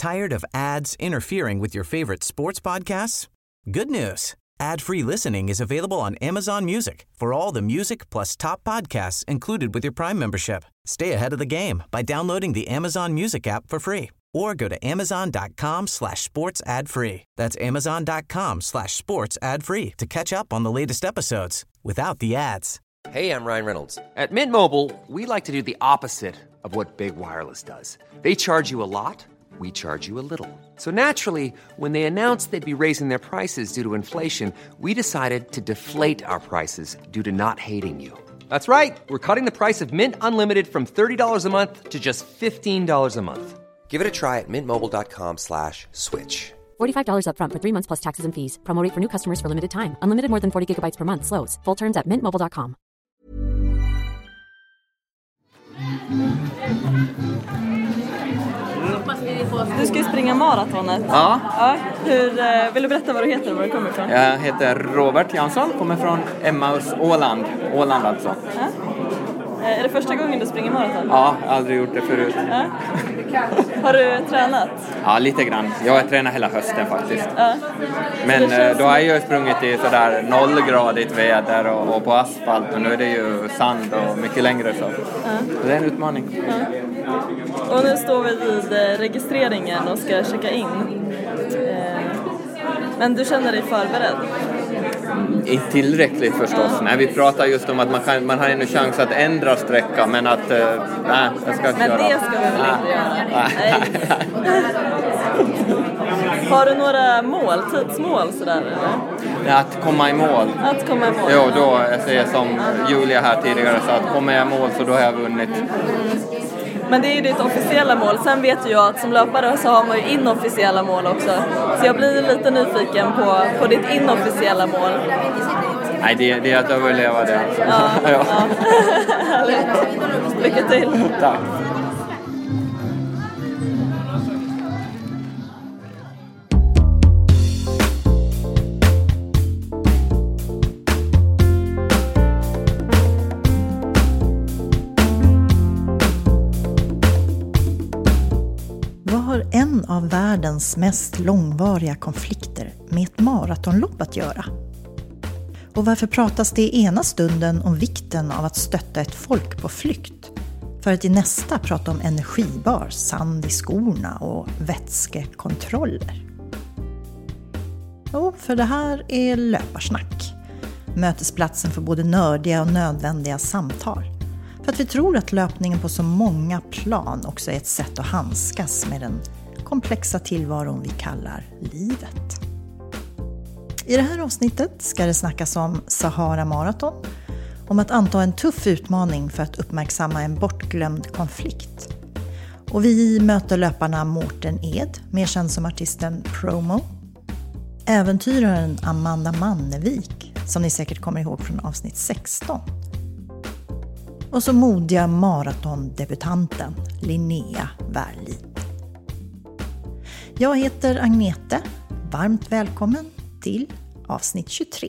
Tired of ads interfering with your favorite sports podcasts? Good news. Ad-free listening is available on Amazon Music for all the music plus top podcasts included with your Prime membership. Stay ahead of the game by downloading the Amazon Music app for free or go to amazon.com/sports ad free. That's amazon.com/sports ad free to catch up on the latest episodes without the ads. Hey, I'm Ryan Reynolds. At Mint Mobile, we like to do the opposite of what Big Wireless does. They charge you a lot, we charge you a little. So naturally, when they announced they'd be raising their prices due to inflation, we decided to deflate our prices due to not hating you. That's right. We're cutting the price of Mint Unlimited from $30 a month to just $15 a month. Give it a try at mintmobile.com/switch. $45 up front for 3 months plus taxes and fees. Promo rate for new customers for limited time. Unlimited more than 40 gigabytes per month. Slows full terms at mintmobile.com. Du ska ju springa maratonet. Ja. Vill du berätta vad du heter och var du kommer ifrån? Jag heter Robert Jansson, kommer från Emmaus Åland. Åland alltså. Ja. Är det första gången du springer maraton? Ja, aldrig gjort det förut. Ja. Har du tränat? Ja, lite grann. Jag har tränat hela hösten faktiskt. Ja. Men då har jag ju sprungit i sådär 0-gradigt väder och på asfalt. Och nu är det ju sand och mycket längre så. Så det är en utmaning. Ja. Och nu står vi vid registreringen och ska checka in. Men du känner dig förberedd? Inte tillräckligt förstås. Nej, vi pratar just om att man har en chans att ändra sträcka, men att nej, jag ska inte men göra. Men det ska vi väl inte göra? Nej. Har du några mål, tidsmål sådär eller? Att komma i mål. Att komma i mål? Jo, då jag säger som Julia här tidigare, så att kommer jag i mål så då har jag vunnit. Men det är ju ditt officiella mål. Sen vet jag att som löpare så har man ju inofficiella mål också. Så jag blir lite nyfiken på ditt inofficiella mål. Nej, det är att överleva det. Alltså. Ja, ja. Härligt. Lycka till. Tack. En av världens mest långvariga konflikter med ett maratonlopp att göra. Och varför pratas det i ena stunden om vikten av att stötta ett folk på flykt, för att i nästa prata om energibar, sand i skorna och vätskekontroller? Jo, för det här är Löparsnack. Mötesplatsen för både nördiga och nödvändiga samtal. För att vi tror att löpningen på så många plan också är ett sätt att handskas med den komplexa tillvaron vi kallar livet. I det här avsnittet ska det snackas om Sahara Marathon, om att anta en tuff utmaning för att uppmärksamma en bortglömd konflikt. Och vi möter löparna Mårten Ed, mer känd som artisten Promo, äventyraren Amanda Mannevik, som ni säkert kommer ihåg från avsnitt 16. Och så modiga maratondebutanten Linnea Wärlid. Jag heter Agnete. Varmt välkommen till avsnitt 23.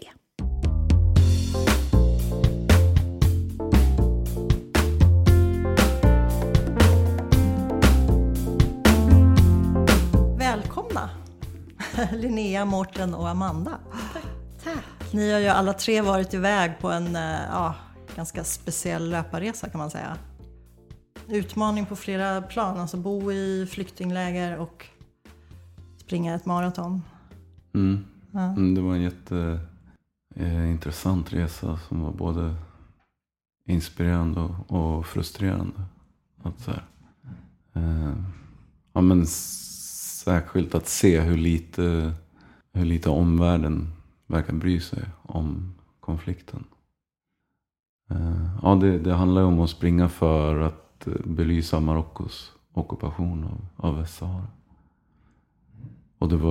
Välkomna Linnea, Mårten och Amanda. Tack. Ni har ju alla tre varit iväg på en ganska speciell löparresa kan man säga. Utmaning på flera plan, alltså bo i flyktingläger och springa ett maraton. Ja. Det var en jätteintressant resa som var både inspirerande och frustrerande. Att så här, men särskilt att se hur lite omvärlden verkar bry sig om konflikten. Det handlar om att springa för att belysa Marockos ockupation av Västsahara. Och det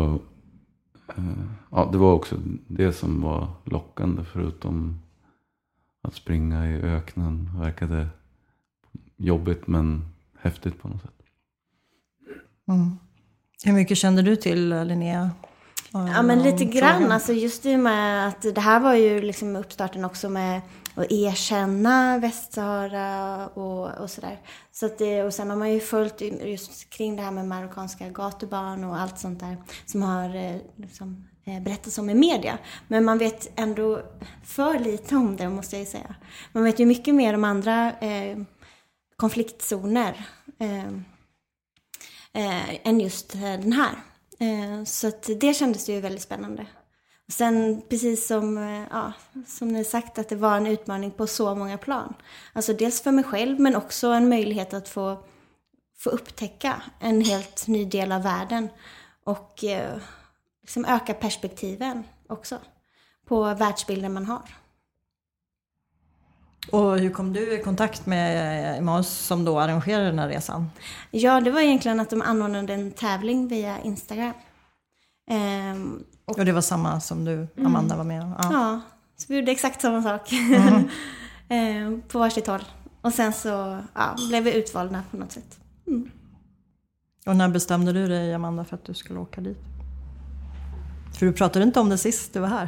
var också det som var lockande, förutom att springa i öknen. Verkade jobbigt men häftigt på något sätt. Hur mycket kände du till, Linnea? Ja, men lite grann. Alltså just det med att det här var ju liksom uppstarten också med att erkänna Västsahara och sådär. Så att och sen har man ju följt just kring det här med marockanska gatubarn och allt sånt där som har liksom berättats om i media. Men man vet ändå för lite om det, måste jag ju säga. Man vet ju mycket mer om andra konfliktzoner än just den här. Så att det kändes ju väldigt spännande. Och sen precis som ni sagt, att det var en utmaning på så många plan. Alltså dels för mig själv, men också en möjlighet att få upptäcka en helt ny del av världen. Och liksom öka perspektiven också på världsbilden man har. Och hur kom du i kontakt med Emmaus som då arrangerade den här resan? Ja, det var egentligen att de anordnade en tävling via Instagram. Och det var samma som du, Amanda, var med om? Ja, så vi gjorde exakt samma sak. På varsitt håll. Och sen så blev vi utvalda på något sätt. Mm. Och när bestämde du dig, Amanda, för att du skulle åka dit? För du pratade inte om det sist du var här.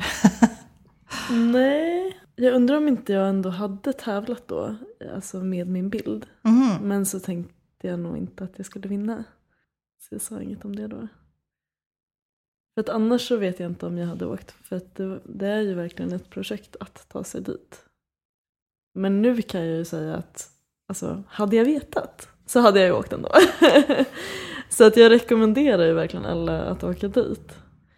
Nej, jag undrar om inte jag ändå hade tävlat då, alltså med min bild. Men så tänkte jag nog inte att jag skulle vinna. Så jag sa inget om det då. För att annars så vet jag inte om jag hade åkt. För att det är ju verkligen ett projekt att ta sig dit. Men nu kan jag ju säga att alltså, hade jag vetat så hade jag ju åkt ändå. Så att jag rekommenderar ju verkligen alla att åka dit.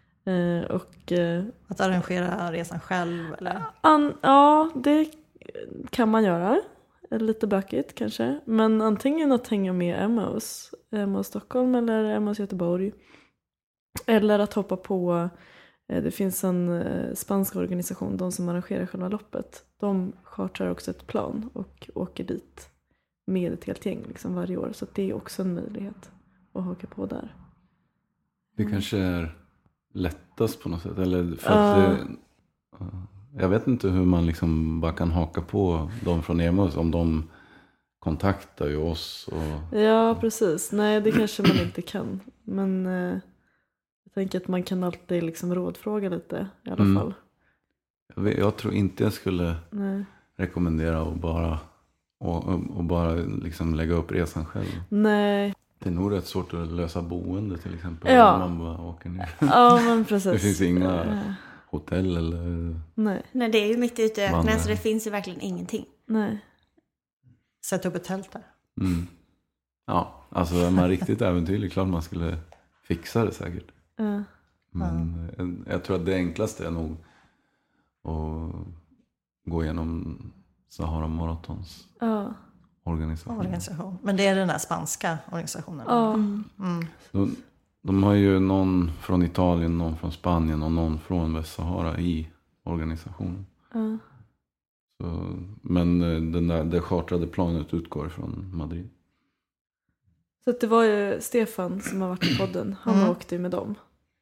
Att arrangera resan själv? Eller? Ja, det kan man göra. Lite bökigt kanske. Men antingen att hänga med Emmaus Stockholm eller Emmaus Göteborg. Eller att hoppa på, det finns en spansk organisation, de som arrangerar själva loppet. De chartrar också ett plan och åker dit med ett helt gäng liksom varje år. Så det är också en möjlighet att haka på där. Det kanske är lättast på något sätt. Eller för att jag vet inte hur man liksom bara kan haka på dem från Emmaus om de kontaktar ju oss. Ja, precis. Nej, det kanske man inte kan. Men jag tänker att man kan alltid liksom rådfråga lite i alla fall. Jag tror inte jag skulle rekommendera att bara liksom lägga upp resan själv. Nej. Det är nog rätt svårt att lösa boende till exempel. Ja. Om man bara åker ner. Ja, men precis. Det finns inga hotell eller... Nej, det är ju mitt ute i öknen, så det finns ju verkligen ingenting. Nej. Sätta upp ett tält där. Ja, alltså är man riktigt äventyrlig, klart man skulle fixa det säkert. Men jag tror att det enklaste är nog att gå igenom Sahara Marathons organisation. Men det är den där spanska organisationen. De har ju någon från Italien, någon från Spanien och någon från Västsahara i organisationen. Så, men det chartrade planet utgår från Madrid. Så det var ju Stefan som har varit i podden. Han åkte ju med dem.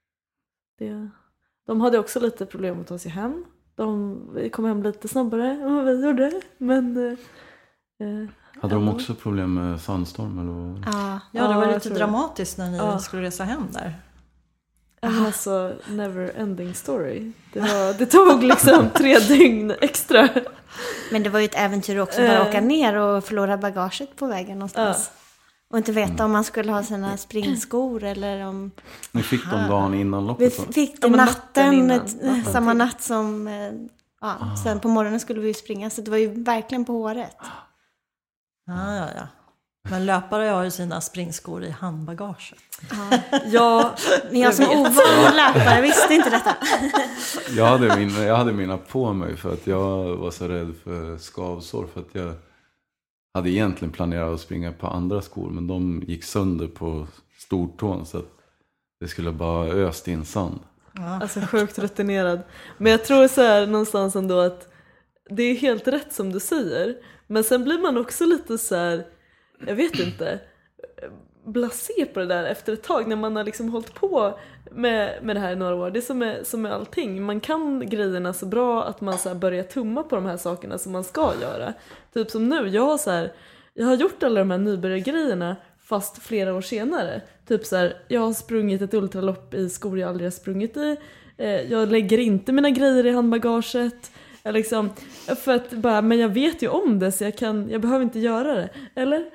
De hade också lite problem att ta sig hem. Vi kom hem lite snabbare än vad vi gjorde. Men hade de också problem med sandstorm? Eller? Ja, det var lite dramatiskt när ni skulle resa hem där. Alltså, never ending story. Det tog liksom 3 dygn extra. Men det var ju ett äventyr också, bara åka ner och förlora bagaget på vägen någonstans. Och inte veta om man skulle ha sina springskor eller om... Ni fick dem dagen innan loppet? Vi fick det natten samma natt som... sen på morgonen skulle vi ju springa, så det var ju verkligen på håret. Ja. Men löpare har ju sina springskor i handbagaget. Ja, men jag som ovan löpare visste inte detta. Jag hade mina på mig för att jag var så rädd för skavsår. För att jag hade egentligen planerat att springa på andra skor, men de gick sönder på stortån så att det skulle bara öst in sand. Alltså sjukt rutinerad. Men jag tror så här någonstans ändå att det är helt rätt som du säger. Men sen blir man också lite så här, jag vet inte, blasé på det där efter ett tag när man har liksom hållit på med det här i några år. Det är som med allting. Man kan grejerna så bra att man så här börjar tumma på de här sakerna som man ska göra. Typ som nu, jag har gjort alla de här nybörjargrejerna fast flera år senare. Typ så här, jag har sprungit ett ultralopp i skor jag aldrig har sprungit i. Jag lägger inte mina grejer i handbagaget. Liksom, för att bara, men jag vet ju om det så jag behöver inte göra det. Eller?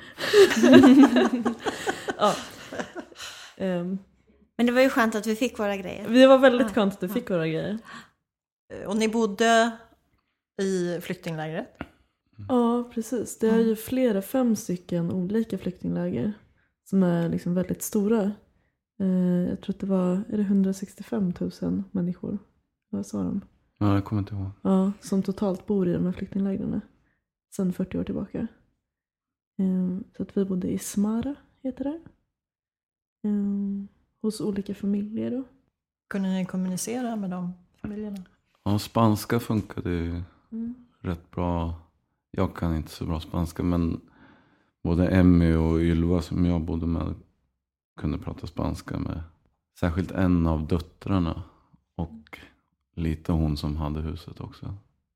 Ja. Men det var ju skönt att vi fick våra grejer. Det var väldigt skönt att vi fick våra grejer. Och ni bodde i flyktinglägret? Ja, precis. Det är ju 5 stycken olika flyktingläger som är liksom väldigt stora. Jag tror att det var, är det 165 000 människor? Vad sa de? Ja, jag kommer inte ihåg. Ja, som totalt bor i de här flyktinglägren sedan 40 år tillbaka. Så att vi bodde i Smara, heter det. Hos olika familjer då. Kunde ni kommunicera med de familjerna? Ja, spanska funkade ju rätt bra. Jag kan inte så bra spanska, men både Emmy och Ylva som jag bodde med kunde prata spanska med. Särskilt en av döttrarna och lite hon som hade huset också.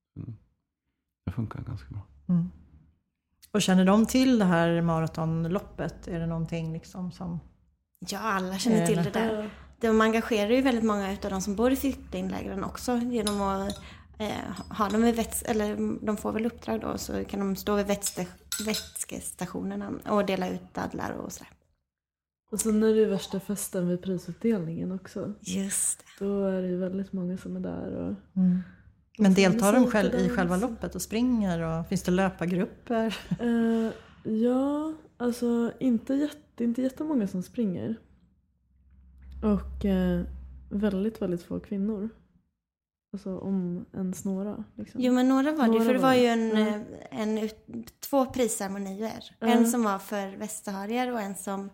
Det funkar ganska bra. Mm. Och känner de till det här maratonloppet? Är det någonting liksom som... Ja, alla känner till det där. De engagerar ju väldigt många av de som bor i flyktinglägren också genom att ha dem vid eller de får väl uppdrag då, så kan de stå vid vätskestationerna och dela ut dadlar och sådär. Och så när det är värsta festen vid prisutdelningen också. Just det. Då är det ju väldigt många som är där. Och... Men deltar de i själva loppet och springer? Och finns det löpargrupper? Ja, alltså inte jättemånga som springer. Och väldigt, väldigt få kvinnor. Alltså om ens några. Liksom. Jo, men några var det. För det var ju 2 prisceremonier. En som var för västsaharier och en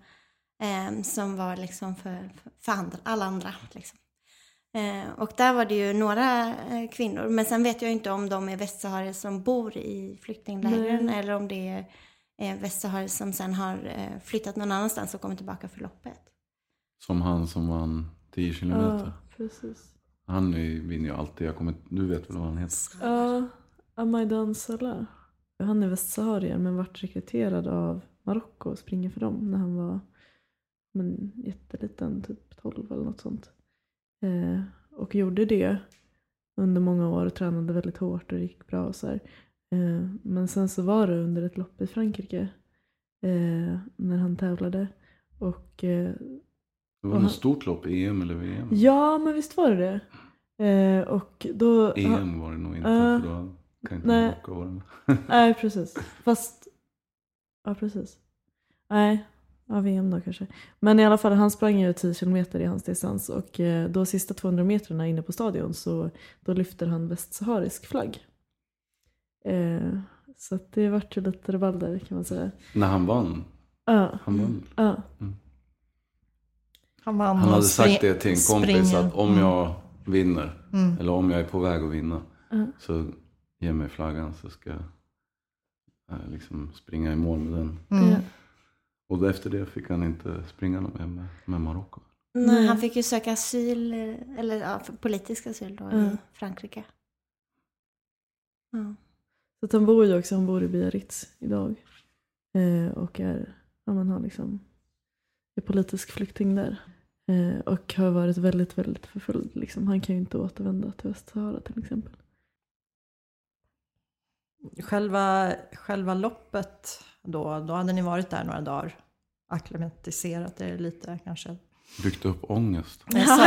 som var liksom för alla andra. Liksom. Och där var det ju några kvinnor. Men sen vet jag inte om de är västsaharier som bor i flyktinglägren. Eller om det är västsaharier som sen har flyttat någon annanstans och kommit tillbaka för loppet. Som han som vann 10 kilometer. Ja, precis. Han vinner ju alltid. Du vet väl vad han heter? Ja, Amaidan Salah. Han är västsaharier men vart rekryterad av Marocko och springer för dem när han var jätteliten, typ 12 eller något sånt. Och gjorde det under många år och tränade väldigt hårt och det gick bra och så här. Men sen så var det under ett lopp i Frankrike när han tävlade och det var något stort lopp, EM eller VM? Ja, men visst var det. Och då, EM var det nog inte, för då kan inte Marocko vara med. Nej, precis. Fast, ja precis. Nej, ja, VM då kanske. Men i alla fall, han sprang ju 10 kilometer i hans distans. Och då sista 200 metrarna inne på stadion så då lyfter han västsaharisk flagg. Så att det vart ju lite rebalder kan man säga. När han vann? Ja. Han vann? Ja. Han hade sagt det till en kompis att om jag vinner eller om jag är på väg att vinna så ge mig flaggan så ska jag liksom springa i mål med den. Och efter det fick han inte springa med Marocko. Nej, han fick ju söka asyl eller politisk asyl då i Frankrike. Ja. Så att han bor i Biarritz idag och har liksom är politisk flykting där. Och har varit väldigt, väldigt förföljd. Liksom. Han kan ju inte återvända till Västsahara till exempel. Själva loppet då hade ni varit där några dagar. Akklimatiserat er lite kanske. Byggt upp ångest.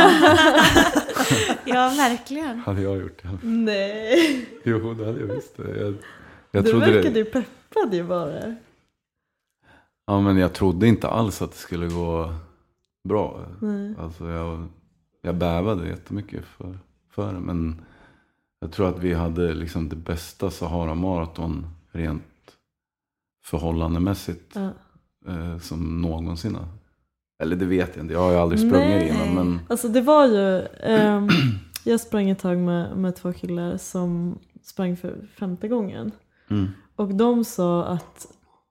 Ja, verkligen. Hade jag gjort det? Nej. Jo, det hade jag visst. Du verkade ju peppad ju bara. Ja, men jag trodde inte alls att det skulle gå bra. Alltså jag bävade jättemycket för det. Men jag tror att vi hade liksom det bästa Sahara-maraton rent förhållandemässigt som någonsin. Eller det vet jag inte. Jag har ju aldrig sprungit innan. Men... Alltså det var ju... jag sprang ett tag med 2 killar som sprang för 5:e gången. Och de sa att...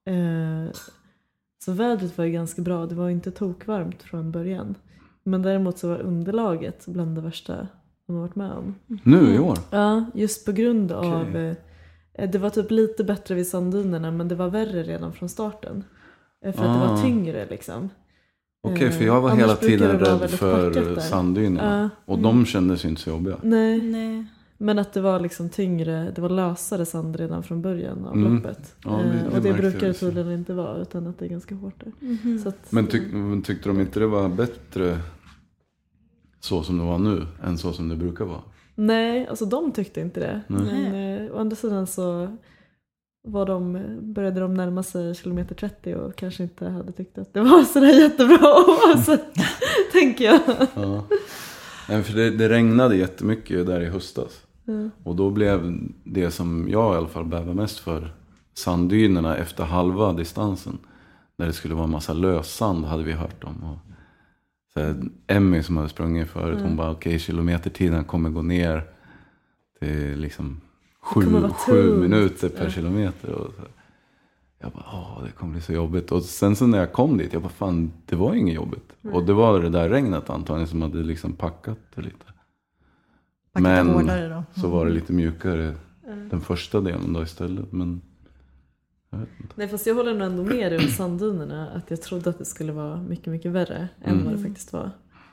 Så vädret var ju ganska bra. Det var inte tokvarmt från början. Men däremot så var underlaget bland det värsta de har varit med om. Nu i år? Ja, just på grund av... Det var typ lite bättre vid sanddynerna, men det var värre redan från starten. För att det var tyngre liksom. Okej, för jag var Annars hela brukar tiden det vara rädd väldigt för packat där. sanddynerna. Och de kändes inte så jobbiga. Nej. Men att det var liksom tyngre, det var lösare sand redan från början av loppet. Ja, och det brukar det jag. tydligen inte vara, utan att det är ganska hårt där. Så att, Men tyckte de inte det var bättre så som det var nu än så som det brukar vara? nej, alltså de tyckte inte det. Men å andra sidan så började de närma sig kilometer 30 och kanske inte hade tyckt att det var sådär jättebra oavsett, tänker jag. Ja. Nej, för det regnade jättemycket där i höstas. Och då blev det som jag i alla fall bävar mest för sanddynerna efter halva distansen. När det skulle vara en massa lössand hade vi hört om. Och så Emmy som hade sprungit förut, hon bara okej, kilometertiden kommer gå ner till liksom 7 minuter per kilometer. Och så. Jag bara, det kommer bli så jobbigt. Och sen så när jag kom dit, jag bara, fan, det var inget jobbigt. Och det var det där regnet antagligen som hade liksom packat det lite. Men hårdare då. så var det lite mjukare den första delen då istället. Men jag vet inte. Nej, fast jag håller nog ändå med dig om sanddynerna. Att jag trodde att det skulle vara mycket, mycket värre än vad det faktiskt var.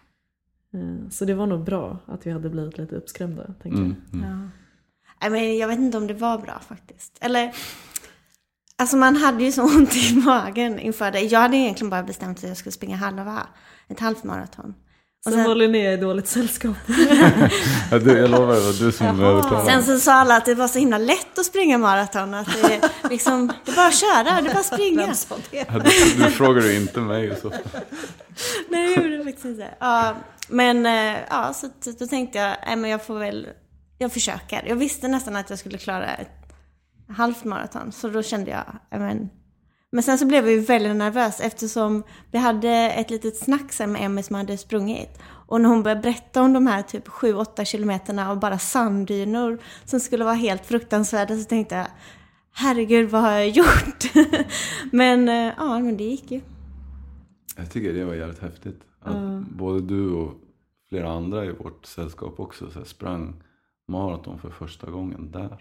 Så det var nog bra att vi hade blivit lite uppskrämda, tänker jag. Ja. Nej, men jag vet inte om det var bra faktiskt. Eller, alltså man hade ju så ont i magen inför det. Jag hade egentligen bara bestämt att jag skulle springa ett halvmaraton. Och sen var Linnea i dåligt sällskap. Jag lovar, det var du som övertalade. Sen så sa alla att det var så himla lätt att springa maraton. Att det liksom, det är bara att köra, det är bara att springa. Vem sa det? Du frågade inte mig så. Nej, det gjorde det faktiskt inte. Ja, men så då tänkte jag, men jag försöker. Jag visste nästan att jag skulle klara ett halvt maraton. Så då kände jag, men sen så blev jag ju väldigt nervös eftersom vi hade ett litet snack sen med Emmy som hade sprungit. Och när hon började berätta om de här typ 7-8 kilometerna av bara sanddynor som skulle vara helt fruktansvärda, så tänkte jag, herregud, vad har jag gjort? men det gick ju. Jag tycker det var jävligt häftigt. Att både du och flera andra i vårt sällskap också så här, sprang maraton för första gången där.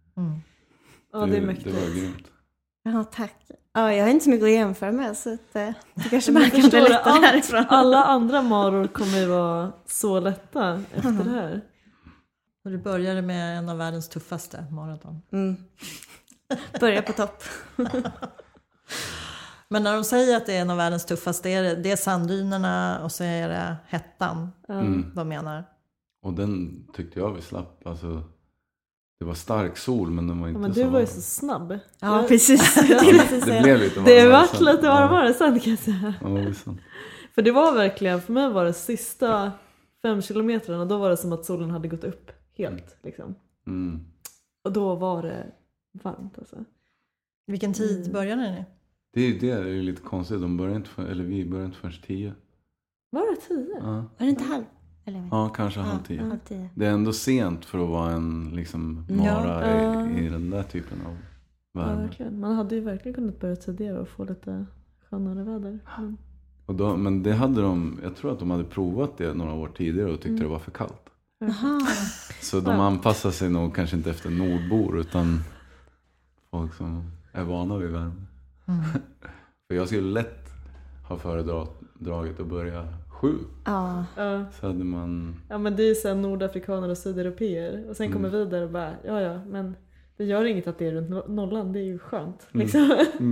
Ja, det är mäktigt. Det var grymt. Ja, tack. Ja, jag har inte så mycket att jämföra med, så att det kanske man kan bli lättare härifrån. Alla andra maror kommer ju vara så lätta efter det här. Och du började med en av världens tuffaste maraton. Börja på topp. Men när de säger att det är en av världens tuffaste, det är sanddynerna och så är det hettan de menar. Och den tyckte jag vi slapp. Alltså, det var stark sol, men den var inte men så du var ju varm. så snabb. Ja, precis. Det blev lite varmare. Det vart lite varmare sen, kan jag säga. Ja, det är sant. För det var verkligen, för mig var det sista 5 kilometerna, då var det som att solen hade gått upp helt liksom. Och då var det varmt alltså. Vilken tid började ni? Det är ju lite konstigt. Vi började inte förrän 10. Var det 10? Ja. Var det inte halv? Eller? Ja, kanske halv 10. Halv 10. Det är ändå sent för att vara en liksom mara i den där typen av värme. Ja, verkligen. Man hade ju verkligen kunnat börja tidigare och få lite skönare väder. Men det hade jag tror att de hade provat det några år tidigare och tyckte det var för kallt. Så de anpassar sig nog kanske inte efter nordbor utan folk som är vana vid värme. För jag skulle lätt ha föredragit att börja 7. Ja. Så hade man... Ja, men det är ju så här nordafrikaner och sydeuropeer. Och sen kommer vi där och bara, ja, men det gör inget att det är runt nollan. Det är ju skönt. Liksom.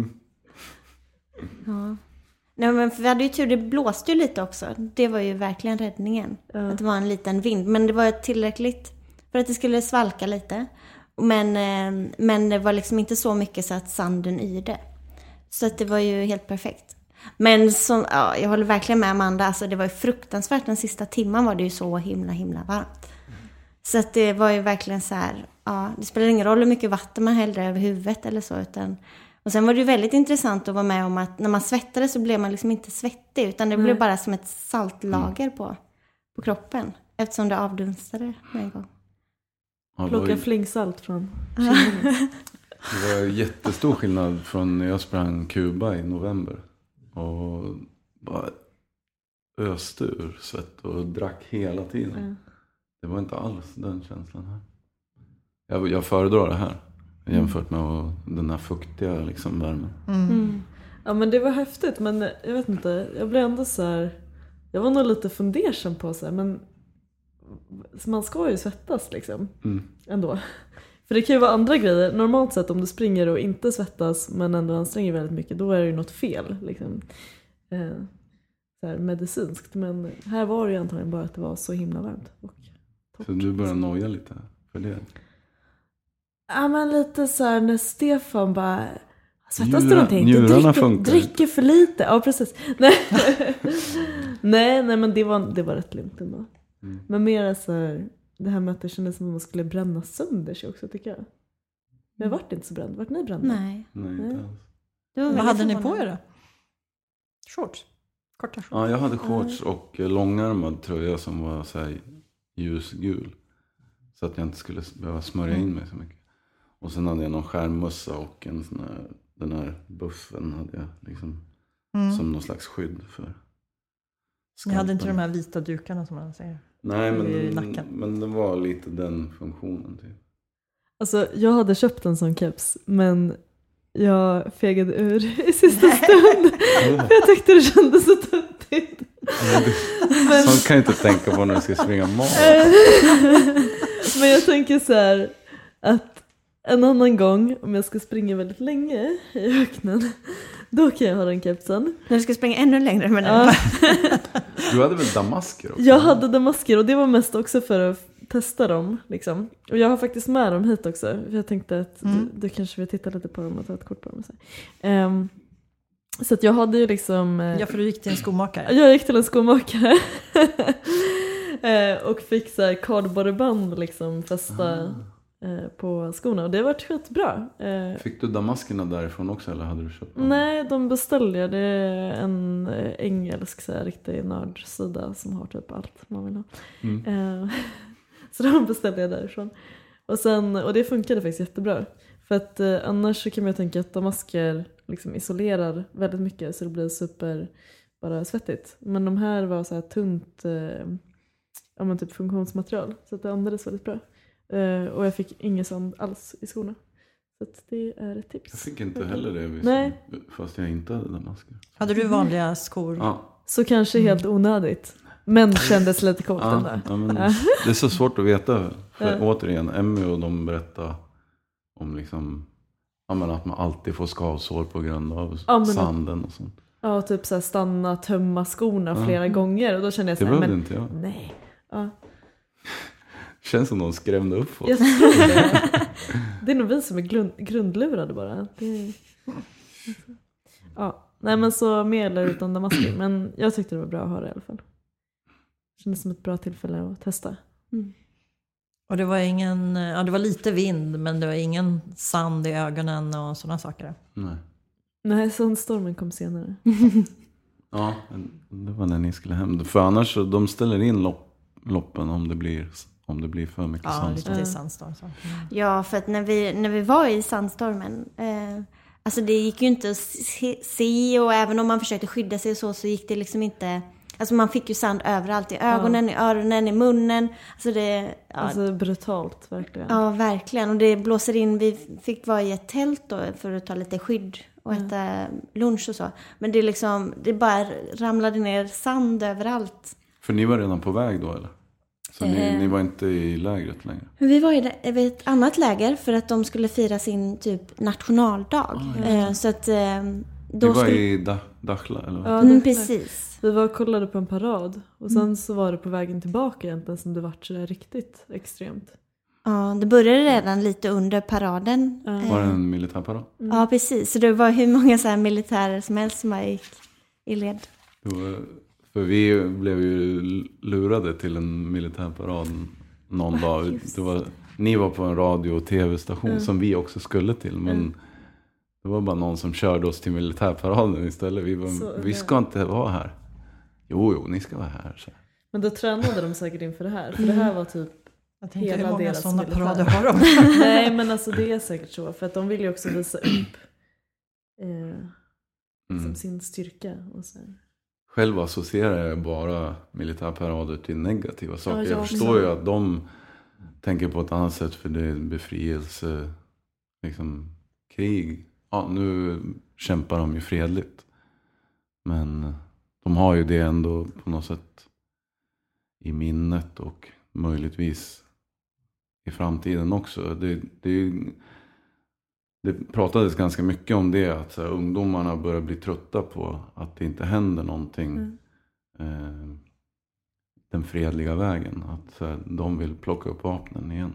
Ja. Nej, men vi hade ju tur, det blåste ju lite också. Det var ju verkligen räddningen. Att det var en liten vind. Men det var tillräckligt för att det skulle svalka lite. Men det var liksom inte så mycket så att sanden yrde. Så att det var ju helt perfekt. Men jag håller verkligen med Amanda. Alltså det var ju fruktansvärt. Den sista timman var det ju så himla varmt. Så att det var ju verkligen så här. Ja, det spelar ingen roll hur mycket vatten man hällde över huvudet eller så. Och sen var det ju väldigt intressant att vara med om att när man svettade så blev man liksom inte svettig. Utan det blev bara som ett saltlager på kroppen. Eftersom det avdunstade med en gång. Ja, Plocka flingsalt från Det var jättestor skillnad från när jag sprang Kuba i november. Och bara öste ur svett och drack hela tiden. Det var inte alls den känslan här. Jag föredrar det här jämfört med den här fuktiga liksom värmen. Ja, men det var häftigt, men jag vet inte, jag blev ändå så här, jag var nog lite fundersam på så här, men man ska ju svettas liksom ändå. För det kan ju vara andra grejer. Normalt sett om du springer och inte svettas men ändå anstränger väldigt mycket, då är det ju något fel liksom. Så här medicinskt. Men här var det ju antagligen bara att det var så himla varmt och torrt. Så du började noja lite för det? Ja, men lite så här när Stefan bara, svettas du någonting? Du dricker för lite. Ja, precis. nej, men det var rätt lugnt ändå. Men mer så här, det här med att det kändes som att man skulle bränna sönder sig också, tycker jag. Men vart inte så bränd. Vart ni brända? Nej. Inte alls. Vad hade ni på er då? Shorts? Korta shorts? Ja, jag hade shorts och långärmad tröja som var så här ljusgul. Så att jag inte skulle behöva smörja in mig så mycket. Och sen hade jag någon skärmmössa och en sån här, den här buffen hade jag liksom som någon slags skydd för skalpen. Ni hade inte de här vita dukarna som man säger? Nej, men det var lite den funktionen typ. Alltså, jag hade köpt en sån keps, men jag fegade ur i sista stund. För jag tyckte det kändes så töntigt. Sånt kan jag inte tänka på när jag ska springa mat. Men jag tänker så här, att en annan gång, om jag ska springa väldigt länge i öknen, då kan jag ha den kepsen. När du ska springa ännu längre med den. Ja. Du hade väl damasker också? Jag hade damasker, och det var mest också för att testa dem liksom. Och jag har faktiskt med dem hit också, för jag tänkte att du kanske vill titta lite på dem och ta ett kort på dem. Så att jag hade ju liksom... Ja, för du gick till en skomakare. Jag gick till en skomakare. Och fick så här kardborreband liksom fästa på skorna. Och det var skitbra. Fick du damaskerna därifrån också, eller hade du köpt dem? Nej, de beställde jag. Det är en engelsk så här, riktig nördsida som har typ allt man vill ha. Så de beställde jag därifrån. Och det funkade faktiskt jättebra. För att annars så kan man tänka att damasker liksom isolerar väldigt mycket, så det blir super bara svettigt. Men de här var så här tunt typ funktionsmaterial, så att det andades väldigt bra. Och jag fick ingen sand alls i skorna. Så att det är ett tips. Jag fick inte heller det. Nej. Fast jag inte hade damasker. Hade du vanliga skor? Ja. Så kanske helt onödigt. Men kändes lite coolt den där. Ja, men det är så svårt att veta. För återigen, Emmy och de berättar om liksom, att man alltid får skavsår på grund av sanden och sånt. Ja, typ så här stanna, tömma skorna flera gånger. Och då kände jag så här, det behövde inte jag. Nej. Ja. Känns som någon skrämde upp oss. Det är nog vi som är grundlurade bara. Ja. Nej, men så med eller utan damasker. Men jag tyckte det var bra att ha det i alla fall. Det kändes som ett bra tillfälle att testa. Och det var det var lite vind, men det var ingen sand i ögonen och sådana saker. Nej, sandstormen kom senare. Ja, det var när ni skulle hem. För annars så de ställer in loppen om det blir för mycket sandstorm. Ja, lite sandstorm. Så. Ja, för att när vi var i sandstormen, alltså det gick ju inte att se, och även om man försökte skydda sig så gick det liksom inte. Alltså man fick ju sand överallt, i ögonen, i öronen, i munnen. Alltså brutalt, verkligen. Ja, verkligen. Och det blåser in, vi fick vara i ett tält då för att ta lite skydd och äta lunch och så. Men det bara ramlade ner sand överallt. För ni var redan på väg då, eller? Så ni var inte i lägret längre? Vi var i ett annat läger för att de skulle fira sin typ nationaldag. Så att då var i Dakhla, eller? Ja, precis. Vi var och kollade på en parad. Och sen så var det på vägen tillbaka egentligen som det var så där riktigt extremt. Ja, det började redan lite under paraden. Var det en militärparad? Ja, precis. Så det var hur många så här militärer som helst som gick i led. För vi blev ju lurade till en militärparad någon dag. Ni var på en radio- och tv-station som vi också skulle till. Men det var bara någon som körde oss till militärparaden istället. Vi ska inte vara här. Jo, ni ska vara här. Så. Men då tränade de säkert inför det här. För det här var typ hela deras sådana militär. parader har de. Nej, men alltså det är säkert så. För att de vill ju också visa upp som sin styrka. Och så. Själv associerar jag bara militärparader till negativa saker. Ja, jag förstår ju att de tänker på ett annat sätt, för det är befrielse, liksom krig. Ja, nu kämpar de ju fredligt. Men de har ju det ändå på något sätt i minnet och möjligtvis i framtiden också. Det pratades ganska mycket om det, att så här, ungdomarna börjar bli trötta på att det inte händer någonting den fredliga vägen. Att så här, de vill plocka upp vapnen igen.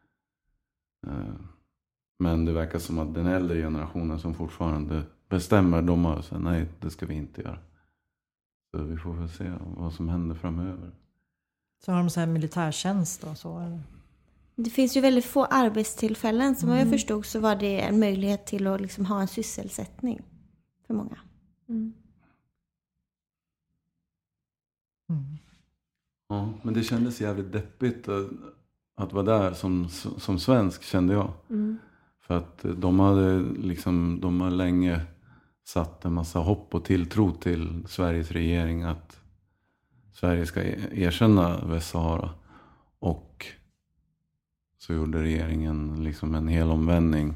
Men det verkar som att den äldre generationen som fortfarande bestämmer, de har sagt nej, det ska vi inte göra. Så vi får väl se vad som händer framöver. Så har de så här militärtjänst och så? Eller? Det finns ju väldigt få arbetstillfällen. Som jag förstod så var det en möjlighet till att liksom ha en sysselsättning för många. Ja, men det kändes jävligt deppigt att vara där som svensk, kände jag. För att de har länge satt en massa hopp och tilltro till Sveriges regering att Sverige ska erkänna Västsahara. Och så gjorde regeringen liksom en hel omvändning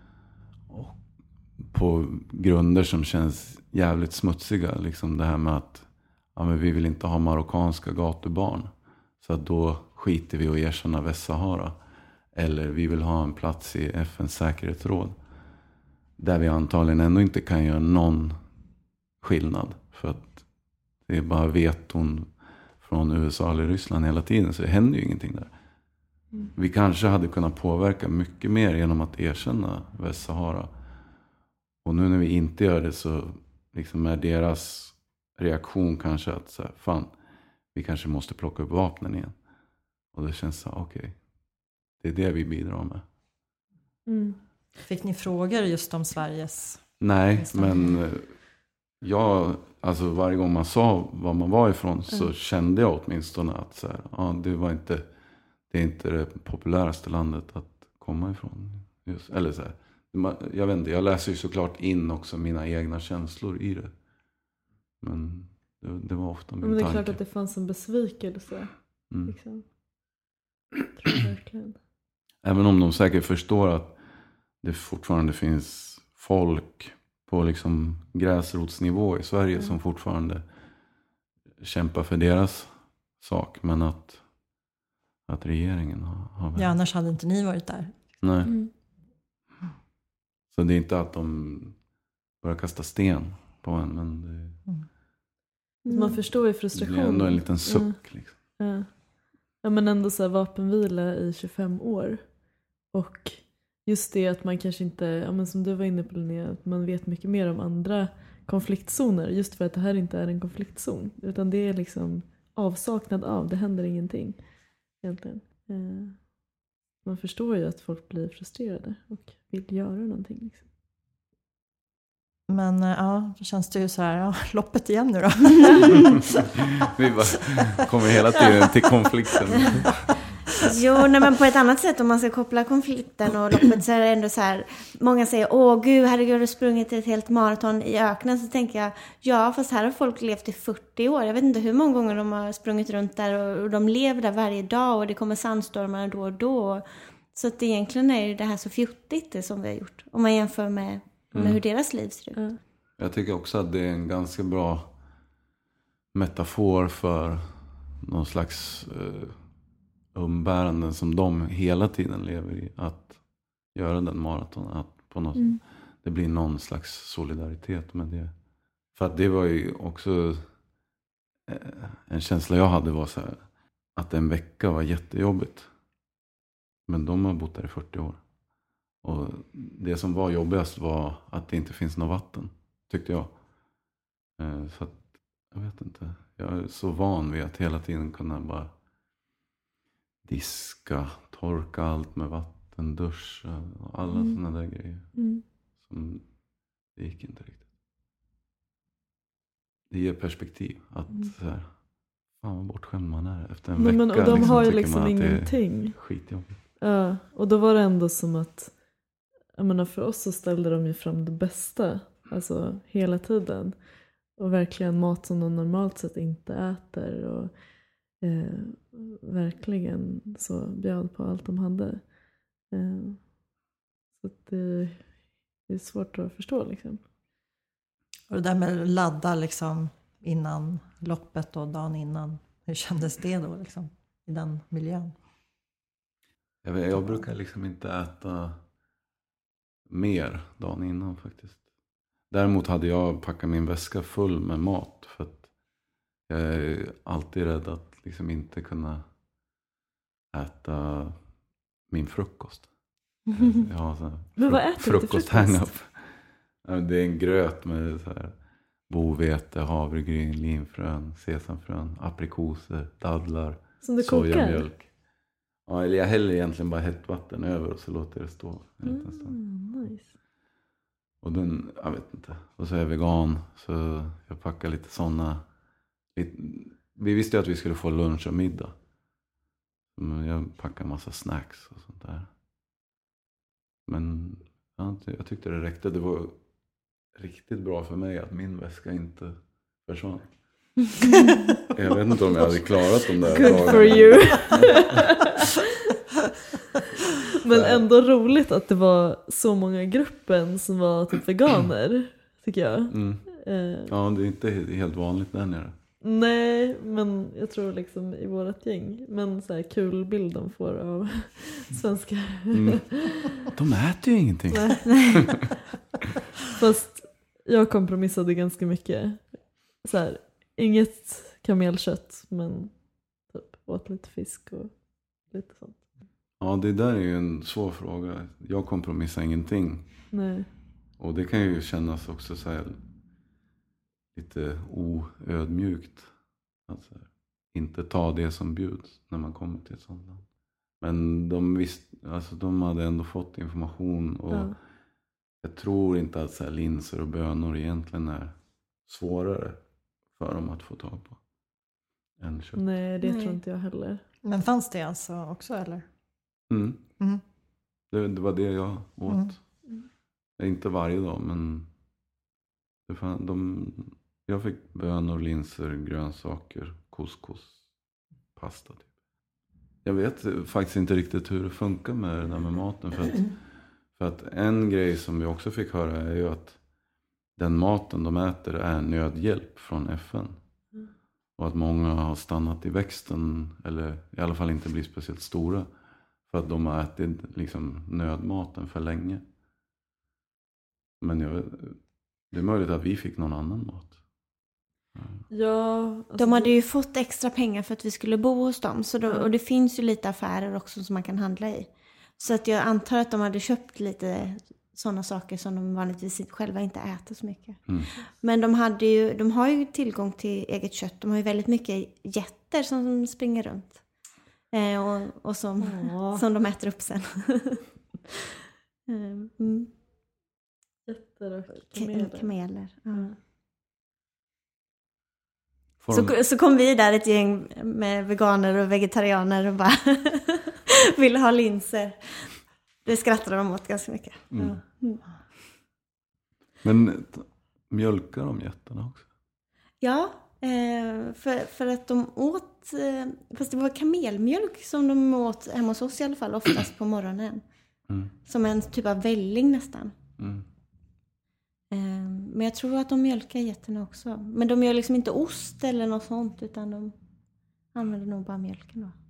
på grunder som känns jävligt smutsiga. Liksom det här med att men vi vill inte ha marockanska gatubarn. Så att då skiter vi och erkänna Västsahara. Eller vi vill ha en plats i FNs säkerhetsråd. Där vi antagligen ändå inte kan göra någon skillnad. För att det är bara veton från USA eller Ryssland hela tiden. Så det händer ju ingenting där. Vi kanske hade kunnat påverka mycket mer genom att erkänna Västsahara. Och nu när vi inte gör det så liksom är deras reaktion kanske att så här, fan, vi kanske måste plocka upp vapnen igen. Och det känns så okej. Det är det vi bidrar med. Fick ni frågor just om Sveriges? Nej, men alltså varje gång man sa var man var ifrån så kände jag åtminstone att så här, det är inte det populäraste landet att komma ifrån. Just, eller så här, jag vet inte, jag läser ju såklart in också mina egna känslor i det. Men det var ofta min tanke. Men det är klart att det fanns en besvikelse. Liksom. Jag tror verkligen. Även om de säkert förstår att det fortfarande finns folk på liksom gräsrotsnivå i Sverige som fortfarande kämpar för deras sak. Men att regeringen har Ja, annars hade inte ni varit där. Nej. Så det är inte att de börjar kasta sten på en. Men man förstår ju frustration. Det är ändå en liten suck. Liksom. Ja, men ändå så här vapenvila i 25 år. Och just det att man kanske inte, ja, men som du var inne på Linnea, att man vet mycket mer om andra konfliktzoner. Just för att det här inte är en konfliktzon. Utan det är liksom avsaknad av, det händer ingenting egentligen. Man förstår ju att folk blir frustrerade och vill göra någonting. Liksom. Men då känns det ju så här, loppet igen nu då. Vi bara kommer hela tiden till konflikten. Jo, men på ett annat sätt om man ska koppla konflikten och loppet så är det ändå så här, många säger, åh gud, herregud, har du sprungit ett helt maraton i öknen? Så tänker jag, ja, fast här har folk levt i 40 år. Jag vet inte hur många gånger de har sprungit runt där och de lever där varje dag och det kommer sandstormar då och då. Så att egentligen är det här så fjuttigt det som vi har gjort. Om man jämför med hur deras liv ser ut. Jag tycker också att det är en ganska bra metafor för någon slags umbäranden som de hela tiden lever i. Att göra den maraton. Att på något det blir någon slags solidaritet med det. För att det var ju också en känsla jag hade var så här, att en vecka var jättejobbigt. Men de har bott där i 40 år. Och det som var jobbigast var att det inte finns något vatten, tyckte jag. Så att, jag vet inte. Jag är så van vid att hela tiden kunna bara diska, torka allt med vatten, duscha och alla sådana där grejer. Som det gick inte riktigt. Det ger perspektiv att så här, fan vad bortskämd man är efter en vecka. Men, och de liksom, har ju liksom ingenting. Skitjobbigt. Ja, och då var det ändå som att, jag menar, för oss så ställde de ju fram det bästa, alltså hela tiden. Och verkligen mat som de normalt sett inte äter och verkligen så bjöd på allt de hade. Så att det är svårt att förstå liksom. Och det där med att ladda liksom innan loppet och dagen innan. Hur kändes det då liksom i den miljön? Jag brukar liksom inte äta mer dagen innan faktiskt. Däremot hade jag packat min väska full med mat. För att jag är alltid rädd att liksom inte kunna äta min frukost. Jag har men vad äter du till frukost? Hang-up. Det är en gröt med så här bovete, havregryn, linfrön, sesamfrön, aprikoser, dadlar, sojamjölk. Ja, eller jag häller egentligen bara hett vatten över och så låter det stå en liten stund. Nice. Och den, jag vet inte. Och så är jag vegan, så jag packar lite sådana. Vi visste ju att vi skulle få lunch och middag. Men jag packar en massa snacks och sånt där. Men jag tyckte det räckte. Det var riktigt bra för mig att min väska inte försvann. Jag vet inte om jag hade klarat de där Good dagarna. for you. Men ändå roligt att det var så många i gruppen som var typ veganer, tycker jag. Ja, det är inte helt vanligt där nere. Nej, men jag tror liksom i vårat gäng. Men så här kul bild de får av svenskar. De äter ju ingenting. Fast jag kompromissade ganska mycket. Så här, inget kamelkött, men typ åt lite fisk och lite sånt. Ja, det där är ju en svår fråga. Jag kompromissar ingenting. Nej. Och det kan ju kännas också så här lite oödmjukt. Alltså, inte ta det som bjuds när man kommer till ett sånt land. Men de hade ändå fått information. Och jag tror inte att så här linser och bönor egentligen är svårare för dem att få tag på än kött. Nej, det tror inte jag heller. Men fanns det alltså också, eller? Det var det jag åt. Inte varje dag, men jag fick bönor, linser, grönsaker, couscous, pasta typ. Jag vet faktiskt inte riktigt hur det funkar med det där med maten. För att en grej som vi också fick höra är ju att den maten de äter är nödhjälp från FN. Och att många har stannat i växten, eller i alla fall inte blivit speciellt stora. För att de har ätit liksom nödmaten för länge. Men det är möjligt att vi fick någon annan mat. Ja, alltså de hade ju fått extra pengar för att vi skulle bo hos dem. Och det finns ju lite affärer också som man kan handla i. Så att jag antar att de hade köpt lite sådana saker som de vanligtvis själva inte äter så mycket. Men de har ju tillgång till eget kött. De har ju väldigt mycket getter som springer runt. Och som de äter upp sen. Getter och kameler. Så kom vi där ett gäng med veganer och vegetarianer och bara ville ha linser. Det skrattade de åt ganska mycket. Men mjölkar de getterna också? Ja, för att de åt, fast det var kamelmjölk som de åt hemma hos oss i alla fall, oftast på morgonen. Som en typ av välling nästan. Men jag tror att de mjölkar getterna också. Men de gör liksom inte ost eller något sånt, utan de använder nog bara mjölken då.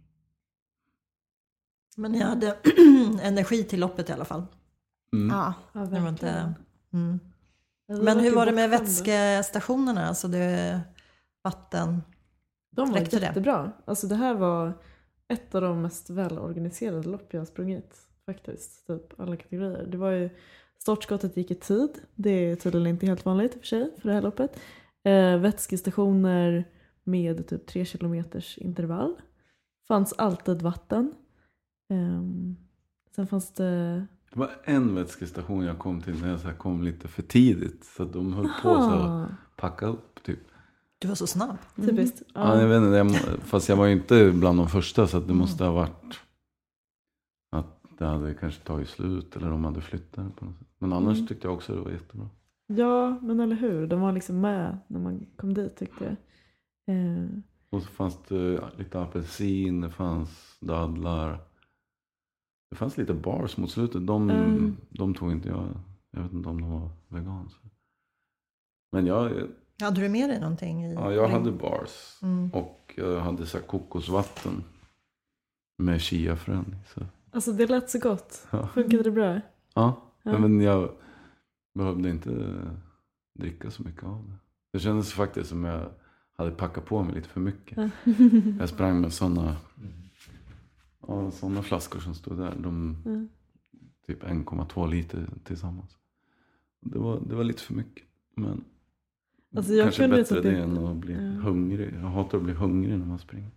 Men ni hade energi till loppet i alla fall. Ja, det var inte... Men hur var det med vätskestationerna? Alltså det vatten... De var jättebra. Alltså det här var ett av de mest välorganiserade lopp jag har sprungit. Faktiskt. Typ alla kategorier. Det var ju... Startskottet gick i tid. Det är tydligen inte helt vanligt i och för sig för det här loppet. Vätskestationer med typ 3 kilometers intervall. Fanns alltid vatten. Sen fanns det... Det var en vätskestation jag kom till när jag kom lite för tidigt. Så att de höll på att packa upp typ. Du var så snabb. Typiskt. Ja, jag vet inte. Fast jag var ju inte bland de första, så att det måste ha varit att det hade kanske tagit slut eller de hade flyttat på något sätt. Men annars tyckte jag också det var jättebra. Ja, men eller hur? De var liksom med när man kom dit, tyckte jag. Och så fanns det lite apelsin, det fanns dadlar. Det fanns lite bars mot slutet. De tog inte jag. Jag vet inte om de var vegan. Men Hade du med dig någonting? Ja, jag hade bars. Och jag hade så här kokosvatten med chiafrön. Så. Alltså det lät så gott. Ja. Funkade det bra? Ja, men jag behövde inte dricka så mycket av det. Det kändes faktiskt som jag hade packat på mig lite för mycket. Jag sprang med sådana flaskor som stod där. Typ 1,2 liter tillsammans. Det var lite för mycket. Men alltså jag kanske bättre typ det än att bli hungrig. Jag hatar att bli hungrig när man springer.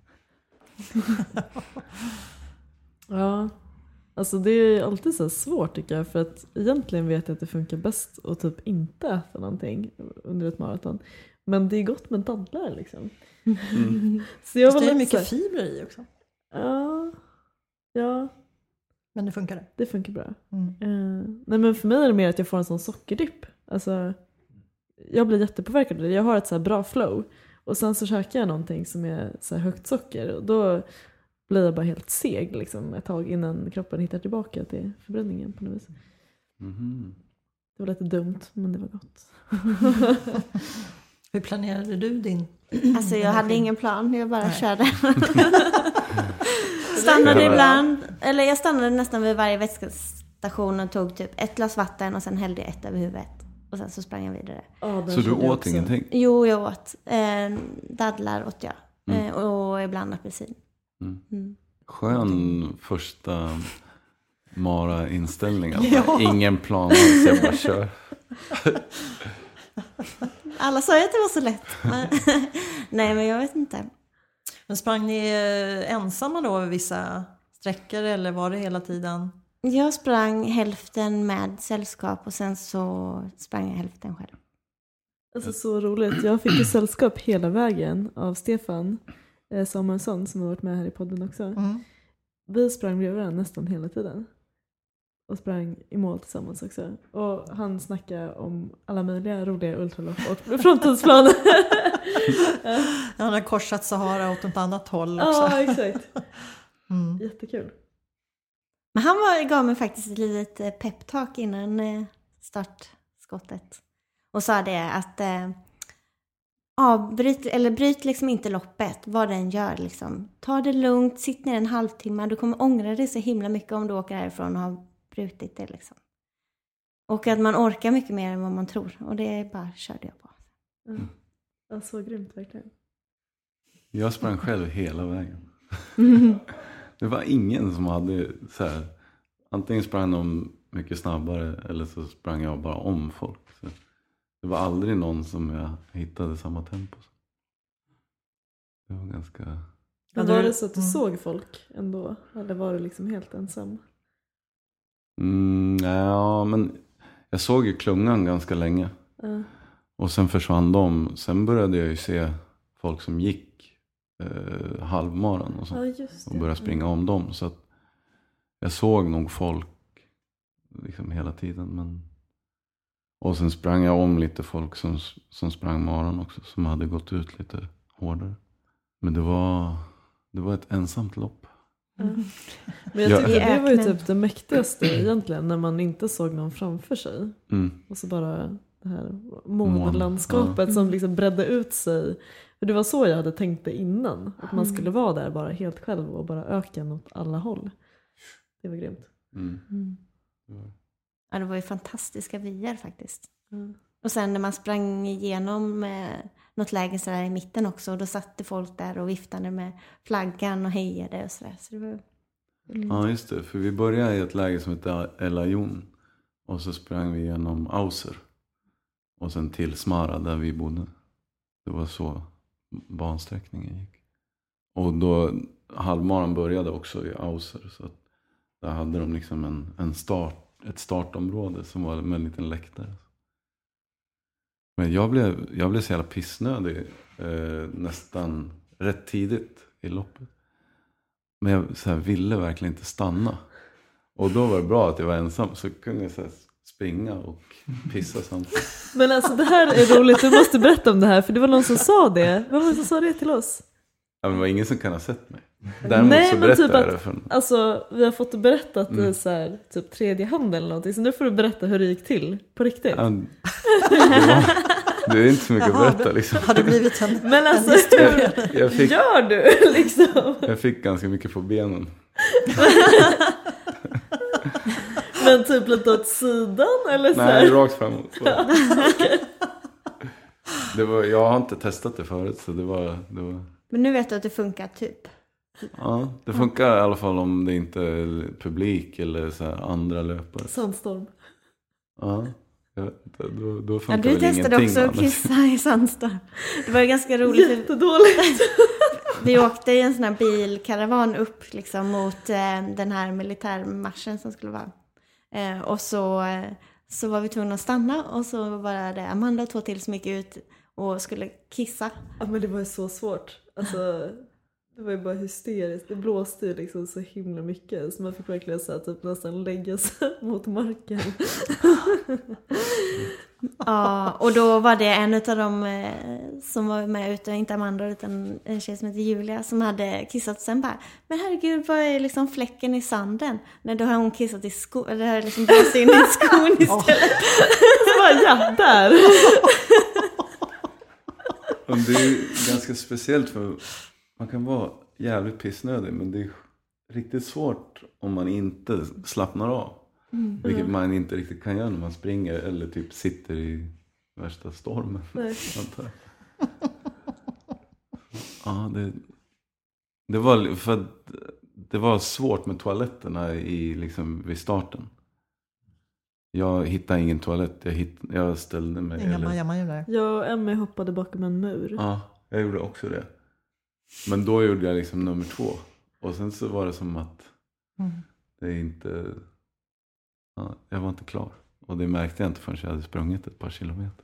Ja, alltså det är alltid så svårt tycker jag. För att egentligen vet jag att det funkar bäst att typ inte äta någonting under ett maraton. Men det är gott med dadlar liksom. Så jag det är mycket fibrer i också. Ja. Men det funkar det? Det funkar bra. Nej men för mig är det mer att jag får en sån sockerdipp. Alltså, jag blir jättepåverkad av det. Jag har ett så här bra flow. Och sen så käkar jag någonting som är så här högt socker. Och då blir jag bara helt seg liksom, ett tag innan kroppen hittar tillbaka till förbränningen på något vis. Det var lite dumt, men det var gott. Hur planerade du din? Alltså jag hade ingen plan, jag bara körde. Stannade ibland, eller jag stannade nästan vid varje vätskestation och tog typ ett glas vatten och sen hällde jag ett över huvudet. Och sen så sprang jag vidare. Så du åt ingenting? Jo, jag åt. Dadlar åt jag. Och ibland apelsin. Skön första Mara-inställningen. Ingen plan, så jag bara kör. Alla sa ju att det var så lätt. Nej, men jag vet inte. Men sprang ni ensamma då över vissa sträckor eller var det hela tiden? Jag sprang hälften med sällskap och sen så sprang jag hälften själv. Alltså så roligt. Jag fick ju sällskap hela vägen av Stefan Samuelsson som har varit med här i podden också. Vi sprang bredvid varandra nästan hela tiden. Och sprang i mål tillsammans också. Och han snackade om alla möjliga roliga ultralopp och framtidsplaner. Han har korsat Sahara åt ett annat håll också. Ja, exakt. Jättekul. Men han gav mig faktiskt ett litet peptalk innan startskottet. Och sa det att bryt liksom inte loppet, vad den gör liksom. Ta det lugnt, sitt ner en halvtimme. Du kommer ångra dig så himla mycket om du åker härifrån och har brutit det liksom. Och att man orkar mycket mer än vad man tror. Och det bara körde jag på. Ja, så grymt verkligen. Jag sprang själv hela vägen. Det var ingen som hade så här, antingen sprang de mycket snabbare eller så sprang jag bara om folk. Så det var aldrig någon som jag hittade samma tempo. Det var ganska... Men var det så att du såg folk ändå? Eller var du liksom helt ensam? Ja, men jag såg ju klungan ganska länge. Och sen försvann de. Sen började jag ju se folk som gick halvmaran och sånt. Och började springa om dem. Så att jag såg nog folk liksom hela tiden. Men... Och sen sprang jag om lite folk som sprang maran också. Som hade gått ut lite hårdare. Men det var ett ensamt lopp. Men jag tycker det var ju typ det mäktigaste egentligen. När man inte såg någon framför sig. Och så bara det här månlandskapet som liksom bredde ut sig. För det var så jag hade tänkt det innan. Att man skulle vara där bara helt själv och bara öken åt alla håll. Det var grymt. Ja, det var ju fantastiska vyer faktiskt. Och sen när man sprang igenom något läge så där i mitten också. Då satt folk där och viftade med flaggan och hejade och sådär. Så det var... Ja, just det. För vi började i ett läge som heter El Ayoun. Och så sprang vi igenom Auser. Och sen till Smara där vi bodde. Det var så bansträckningen gick. Och då halvmaran började också i Auser. Så att där hade de liksom ett startområde som var med en liten läktare. Men jag blev så jävla pissnödig nästan rätt tidigt i loppet. Men jag så här, ville verkligen inte stanna. Och då var det bra att jag var ensam. Så kunde jag så här, springa och pissa samtidigt. Men alltså det här är roligt. Du måste berätta om det här. För det var någon som sa det. Vad var det som sa det till oss? Ja, men det var ingen som kan ha sett mig. Däremot så berättade typ jag det för... Alltså vi har fått berättat i så här, typ tredje hand eller någonting. Så nu får du berätta hur det gick till. På riktigt. Ja, Det är inte så mycket att berätta liksom. Har det blivit en... Men alltså, gör du liksom? Jag fick ganska mycket på benen. Men typ lite åt sidan eller så? Nej, rakt framåt. Jag har inte testat det förut, så det var... Men nu vet du att det funkar typ. Ja, det funkar i alla fall om det inte är publik eller så här andra löpare. Sandstorm. Ja, då funkar du väl testade också att kissa i sandstorm. Det var ganska roligt. Jättedåligt. Vi åkte i en sån här bilkaravan upp liksom mot den här militärmarschen som skulle vara. Och så var vi tvungna att stanna och så var det Amanda och 2 till som gick ut och skulle kissa. Ja, men det var ju så svårt. Alltså, det var ju bara hysteriskt. Det blåste ju liksom så himla mycket. Så man fick verkligen så här, typ nästan lägga sig mot marken. Ja, och då var det en av dem som var med ute, inte Amanda utan en tjej som heter Julia, som hade kissat sen bara, men herregud, vad är liksom fläcken i sanden? Nej, då har hon kissat i skon, eller har liksom blåst in i skon istället. Så bara, ja, där. Och det är ganska speciellt för man kan vara jävligt pissnödig, men det är riktigt svårt om man inte slappnar av. Vilket man inte riktigt kan göra när man springer eller typ sitter i värsta stormen. Nej. Ja, det var svårt med toaletterna vid starten. Jag hittade ingen toalett. Jag ställde mig. Jag och Emmy hoppade bakom en mur. Ja, jag gjorde också det. Men då gjorde jag liksom nummer 2. Och sen så var det som att det är inte... Ja, jag var inte klar. Och det märkte jag inte förrän jag hade sprungit ett par kilometer.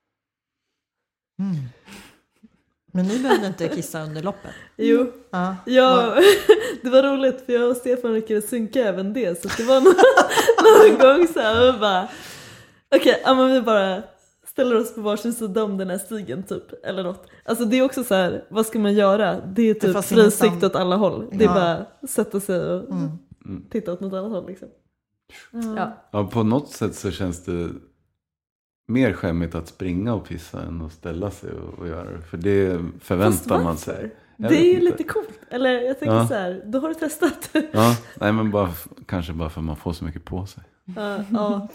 Men ni behövde inte kissa under loppet? Jo. Ja, det var roligt för jag och Stefan lyckades synka även det. Så det var någon gång så här och bara... Okej, men vi bara ställer oss på varsin sida om den här stigen typ. Eller något. Alltså det är också så här, vad ska man göra? Det är typ frisikt åt alla håll. Det är bara sätta sig och titta åt något annat håll liksom. Ja, på något sätt så känns det mer skämmigt att springa och pissa än att ställa sig och göra det. För det förväntar man sig. Det är ju lite coolt. Eller jag tänker så här, då har du testat. Ja, nej men kanske bara för att man får så mycket på sig. Ja,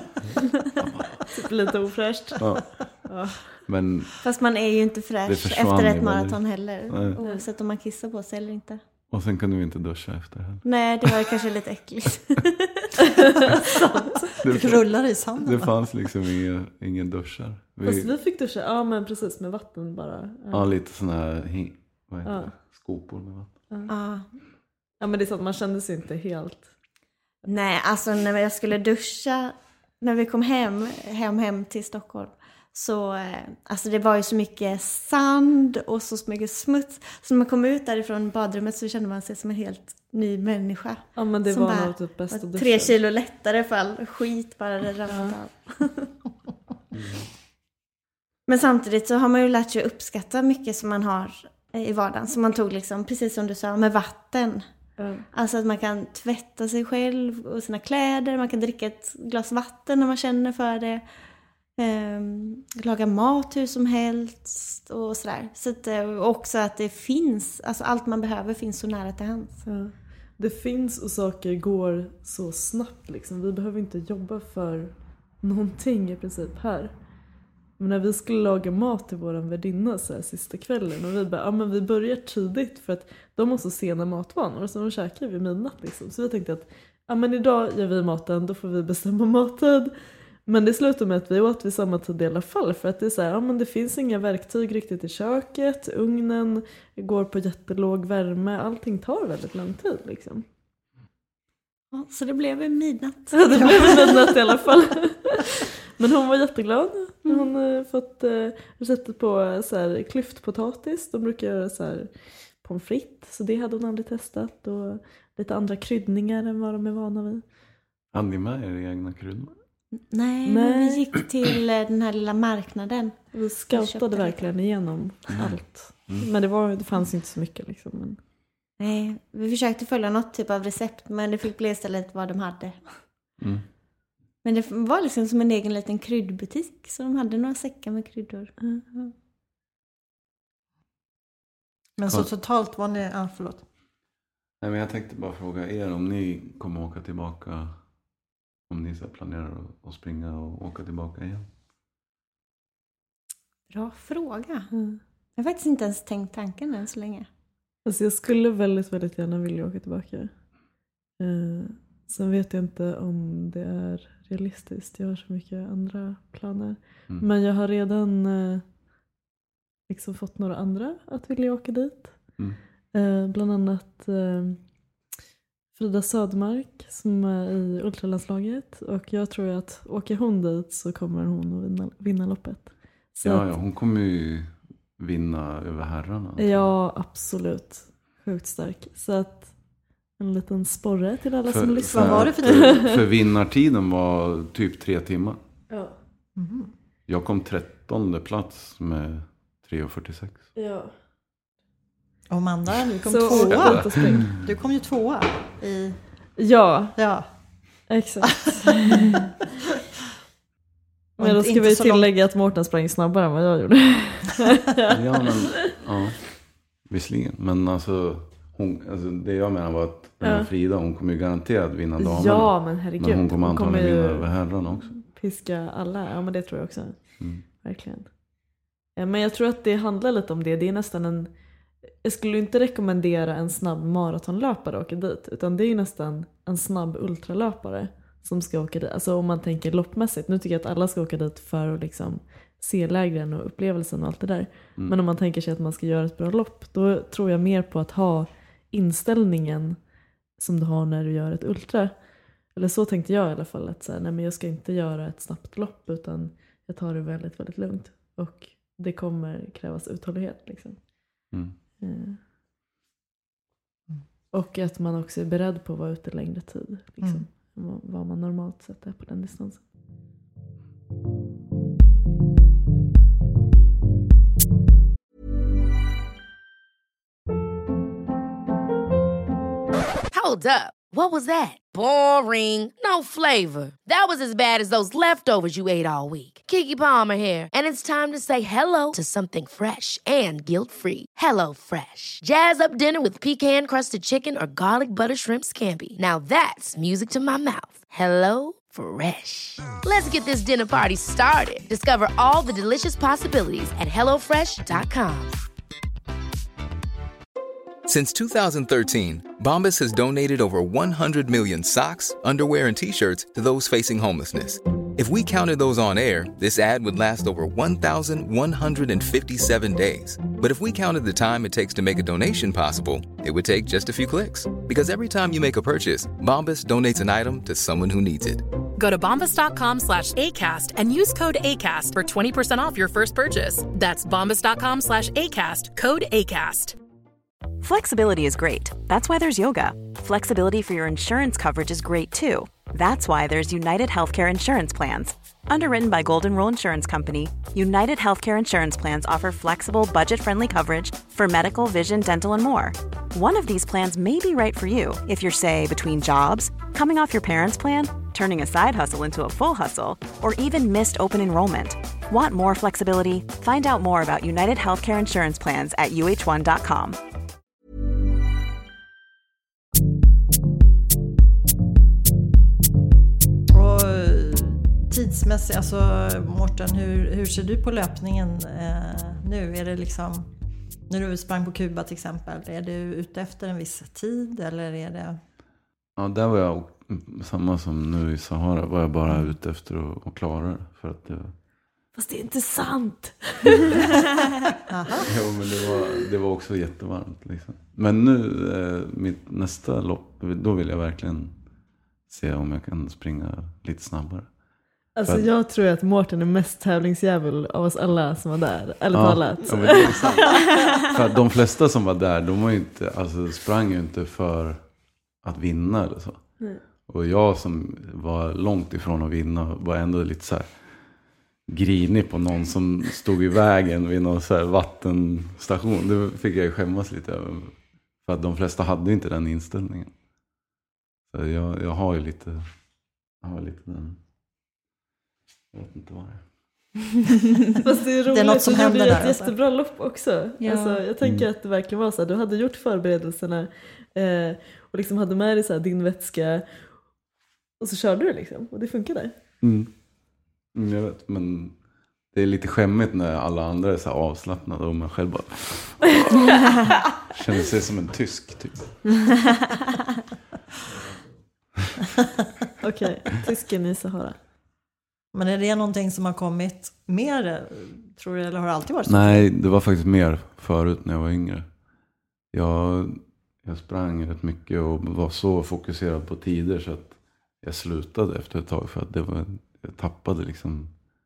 lite ofräscht. Ja. Men fast man är ju inte fräsch efter ett maraton heller. Oavsett om man kissar på sig eller inte. Och sen kunde vi inte duscha efter heller. Nej, det var kanske lite äckligt. Det rullar i sanden. Det fanns liksom ingen duschar. Fast vi fick duscha, ja men precis, med vatten bara. Ja, lite sådana här skopor med vatten. Ja, men det är så att man kände sig inte helt... Nej, alltså när jag skulle duscha, när vi kom hem till Stockholm, så alltså det var ju så mycket sand och så mycket smuts. Så när man kom ut därifrån badrummet så kände man sig som en helt ny människa. Ja, men det var nog typ bästa duschen. 3 kilo lättare för all skit bara det ramlade av. Men samtidigt så har man ju lärt sig att uppskatta mycket som man har i vardagen. Så man tog liksom, precis som du sa, med vatten. Alltså att man kan tvätta sig själv och sina kläder. Man kan dricka ett glas vatten när man känner för det. Laga mat hur som helst och sådär. Så att, också att det finns, alltså allt man behöver finns så nära till hands. Ja. Det finns och saker går så snabbt liksom. Vi behöver inte jobba för någonting i princip här. Men när vi skulle laga mat till våran värdinna så här sista kvällen och vi bara, men vi börjar tidigt för att de har så sena matvanor så de käkar vid midnatt liksom. Så vi tänkte att, men idag gör vi maten, då får vi bestämma mattid. Men det slutar med att vi åt vid samma tid i alla fall. För att det är så här, men det finns inga verktyg riktigt i köket. Ugnen går på jättelåg värme. Allting tar väldigt lång tid liksom. Ja, så det blev en midnatt. Ja, det blev en midnatt i alla fall. Men hon var jätteglad. Hon fått receptet på så här, klyftpotatis. De brukar göra så här pommes frites. Så det hade hon aldrig testat. Och lite andra kryddningar än vad de är vana vid. Hade ni med er egna kryddor? Nej, men vi gick till den här lilla marknaden. Vi scoutade verkligen igenom allt. Men det fanns inte så mycket liksom. Men... Nej, vi försökte följa något typ av recept. Men det fick bli istället vad de hade. Men det var liksom som en egen liten kryddbutik. Så de hade några säckar med kryddor. Men så totalt var ni... Ja, förlåt. Nej, men jag tänkte bara fråga er om ni kommer åka tillbaka. Om ni så planerar att springa och åka tillbaka igen. Bra fråga. Jag har faktiskt inte ens tänkt tanken än så länge. Alltså jag skulle väldigt, väldigt gärna vilja åka tillbaka. Sen vet jag inte om det är realistiskt. Jag har så mycket andra planer. Men jag har redan liksom fått några andra att vilja åka dit. Bland annat Frida Södermark som är i ultralandslaget. Och jag tror att åker hon dit så kommer hon att vinna loppet. Så ja, hon kommer ju vinna över herrarna. Ja, absolut. Sjukt stark. Så att en liten sporre till alla som lyssnar. Vad var det för tid? För vinnartiden var typ 3 timmar. Ja. Jag kom 13:e plats med 3:46. Ja. Och Amanda, du kom så 2:a. Du kom ju 2:a i... Ja. Exakt. Men då ska vi tillägga att Mårten sprang snabbare än vad jag gjorde. Ja, men visserligen. Men alltså det jag menar var att Frida, hon kommer ju garanterat vinna damerna. Ja, men herregud. Men hon kommer antagligen vinna över herrarna också. Piska alla, ja men det tror jag också. Verkligen. Ja, men jag tror att det handlar lite om det. Det är nästan jag skulle inte rekommendera en snabb maratonlöpare att åka dit. Utan det är ju nästan en snabb ultralöpare som ska åka dit. Alltså om man tänker loppmässigt. Nu tycker jag att alla ska åka dit för att liksom se lägren och upplevelsen och allt det där. Men om man tänker sig att man ska göra ett bra lopp, då tror jag mer på att ha inställningen som du har när du gör ett ultra. Eller så tänkte jag i alla fall. Att så här, nej, men jag ska inte göra ett snabbt lopp utan jag tar det väldigt, väldigt lugnt. Och det kommer krävas uthållighet. Liksom. Och att man också är beredd på att vara ute längre tid. Liksom. Vad man normalt sett är på den distansen. Hold up. What was that? Boring. No flavor. That was as bad as those leftovers you ate all week. Keke Palmer here, and it's time to say hello to something fresh and guilt-free. Hello Fresh. Jazz up dinner with pecan-crusted chicken or garlic butter shrimp scampi. Now that's music to my mouth. Hello Fresh. Let's get this dinner party started. Discover all the delicious possibilities at hellofresh.com. Since 2013, Bombas has donated over 100 million socks, underwear, and T-shirts to those facing homelessness. If we counted those on air, this ad would last over 1,157 days. But if we counted the time it takes to make a donation possible, it would take just a few clicks. Because every time you make a purchase, Bombas donates an item to someone who needs it. Go to bombas.com/ACAST and use code ACAST for 20% off your first purchase. That's bombas.com/ACAST, code ACAST. Flexibility is great. That's why there's yoga. Flexibility for your insurance coverage is great too. That's why there's United Healthcare Insurance Plans. Underwritten by Golden Rule Insurance Company, United Healthcare Insurance Plans offer flexible, budget-friendly coverage for medical, vision, dental, and more. One of these plans may be right for you if you're, say, between jobs, coming off your parents' plan, turning a side hustle into a full hustle, or even missed open enrollment. Want more flexibility? Find out more about United Healthcare Insurance Plans at uh1.com. Tidsmässigt, alltså Mårten, hur ser du på löpningen nu? Är det liksom, när du sprang på Kuba till exempel, är du ute efter en viss tid eller är det? Ja, där var jag samma som nu i Sahara, var jag bara ute efter att klara det. För att det... Fast det är inte sant. Jo, men det var också jättevarmt liksom. Men nu, mitt nästa lopp, då vill jag verkligen se om jag kan springa lite snabbare. Alltså jag tror att Mårten är mest tävlingsjävel av oss alla som var där. Eller på alla. Ja, men det är sant. För att de flesta som var där, de var ju inte, alltså sprang ju inte för att vinna eller så. Nej. Och jag som var långt ifrån att vinna var ändå lite så här grinig på någon som stod i vägen vid någon så här vattenstation. Det fick jag ju skämmas lite över. För att de flesta hade inte den inställningen. Så jag har ju lite den. Jag vet inte vad det är. Fast det är roligt, det är något som händer där. Ett jättebra lopp också. Ja. Alltså, jag tänker att det verkligen var så här, du hade gjort förberedelserna och liksom hade med dig så här, din vätska och så körde du liksom och det funkade. Jag vet, men det är lite skämmigt när alla andra är så här avslappnade och man själv bara känner sig som en tysk typ. Okej, tysken i Sahara. Men är det någonting som har kommit mer, tror du, eller har det alltid varit så? Nej, det var faktiskt mer förut när jag var yngre. Jag sprang rätt mycket och var så fokuserad på tider så att jag slutade efter ett tag för att jag tappade liksom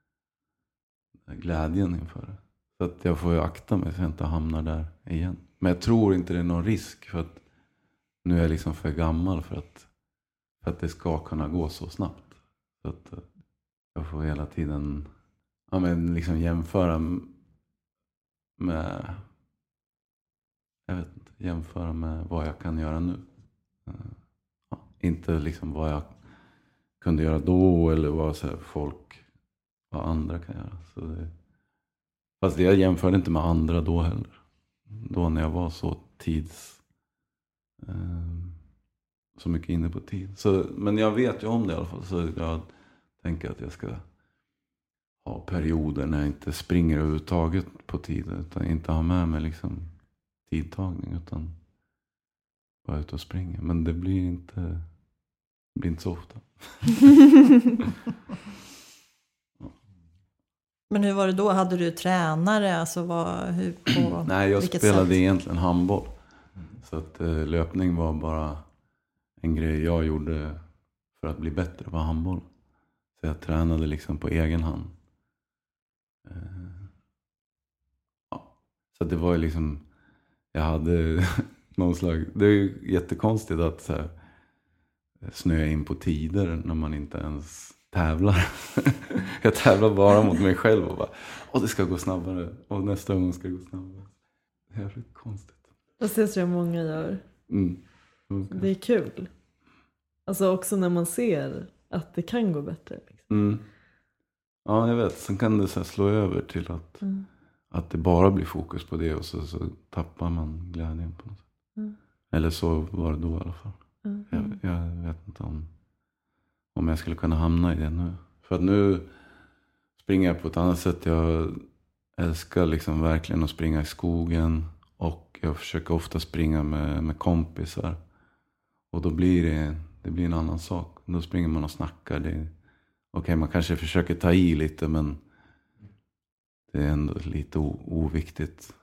glädjen inför det. Så att jag får ju akta mig så jag inte hamnar där igen. Men jag tror inte det är någon risk för att nu är jag liksom för gammal för att det ska kunna gå så snabbt. Så att jag får hela tiden liksom jämföra med vad jag kan göra nu. Inte liksom vad jag kunde göra då eller vad andra kan göra. Fast jag jämförde inte med andra då heller. Då när jag var så så mycket inne på tid. Men jag vet ju om det i alla fall. Så jag tänker att jag ska ha perioder när jag inte springer överhuvudtaget på tid. Utan inte ha med mig liksom tidtagning. Utan bara ut och springa. Men det blir inte så ofta. Men hur var det då? Hade du tränare? Alltså Nej, jag spelade egentligen handboll. Så att löpning var bara en grej jag gjorde för att bli bättre på handboll. Så jag tränade liksom på egen hand. Så det var ju liksom, jag hade någon slags, det är ju jättekonstigt att så här, snöa in på tider när man inte ens tävlar. Jag tävlar bara mot mig själv och bara, det ska gå snabbare och nästa gång ska det gå snabbare. Det är riktigt konstigt. Fast det tror jag många gör. Okay. Det är kul. Alltså också när man ser att det kan gå bättre. Liksom. Ja, jag vet. Sen kan det så här slå över till att det bara blir fokus på det och så tappar man glädjen på något sätt. Eller så var det då i alla fall. Jag vet inte om jag skulle kunna hamna i det nu. För att nu springer jag på ett annat sätt. Jag älskar liksom verkligen att springa i skogen. Och jag försöker ofta springa med kompisar. Och då blir det blir en annan sak. Då springer man och snackar. Okej, man kanske försöker ta i lite, men det är ändå lite oviktigt.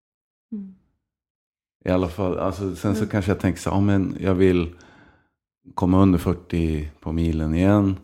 I alla fall, alltså, sen så kanske jag tänker så men jag vill komma under 40 på milen igen.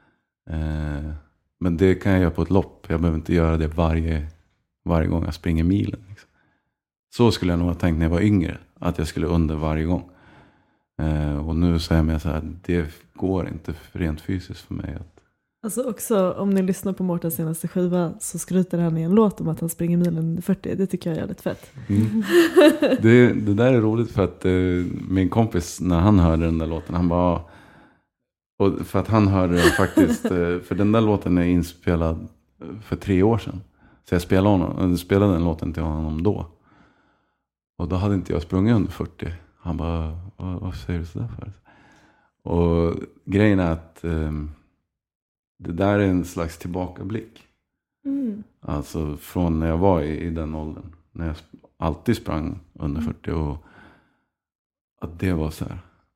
Men det kan jag göra på ett lopp. Jag behöver inte göra det varje gång jag springer milen. Liksom. Så skulle jag nog ha tänkt när jag var yngre. Att jag skulle under varje gång. Och nu säger jag så här, det går inte rent fysiskt för mig. Alltså också, om ni lyssnar på Mårtens senaste skiva så skryter han i en låt om att han springer milen under 40. Det tycker jag är jävligt fett. Det där är roligt för att min kompis, när han hörde den där låten, han bara... Och för att han hörde den faktiskt... för den där låten är inspelad för 3 år sedan. Så jag spelade den låten till honom då. Och då hade inte jag sprungit under 40. Han bara, vad säger du sådär för? Och grejen är att... det där är en slags tillbakablick. Alltså från när jag var i den åldern. När jag alltid sprang under 40. Och att det var så här.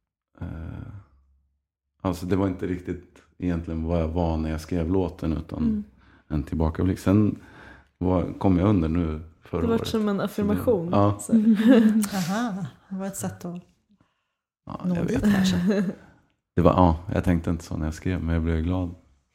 Alltså det var inte riktigt egentligen vad jag var när jag skrev låten. Utan en tillbakablick. Sen kom jag under nu förra året. Det var som en affirmation. Ja. Aha, det var ett sätt att... Ja, jag vet kanske. Det var, jag tänkte inte så när jag skrev. Men jag blev glad.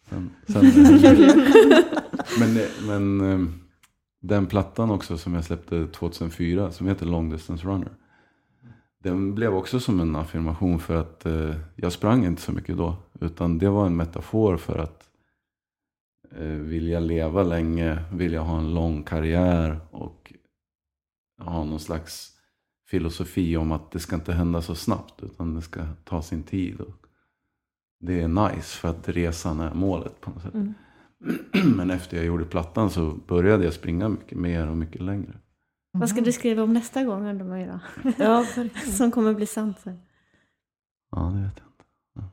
Men den plattan också som jag släppte 2004 som heter Long Distance Runner, den blev också som en affirmation för att jag sprang inte så mycket då, utan det var en metafor för att vilja leva länge, vilja ha en lång karriär och ha någon slags filosofi om att det ska inte hända så snabbt utan det ska ta sin tid och det är nice för att resan är målet på något sätt. Men efter jag gjorde plattan så började jag springa mycket mer och mycket längre. Vad ska du skriva om nästa gång undrar man ju då? Ja, som kommer bli sant sen. Ja, det vet jag inte. Ja.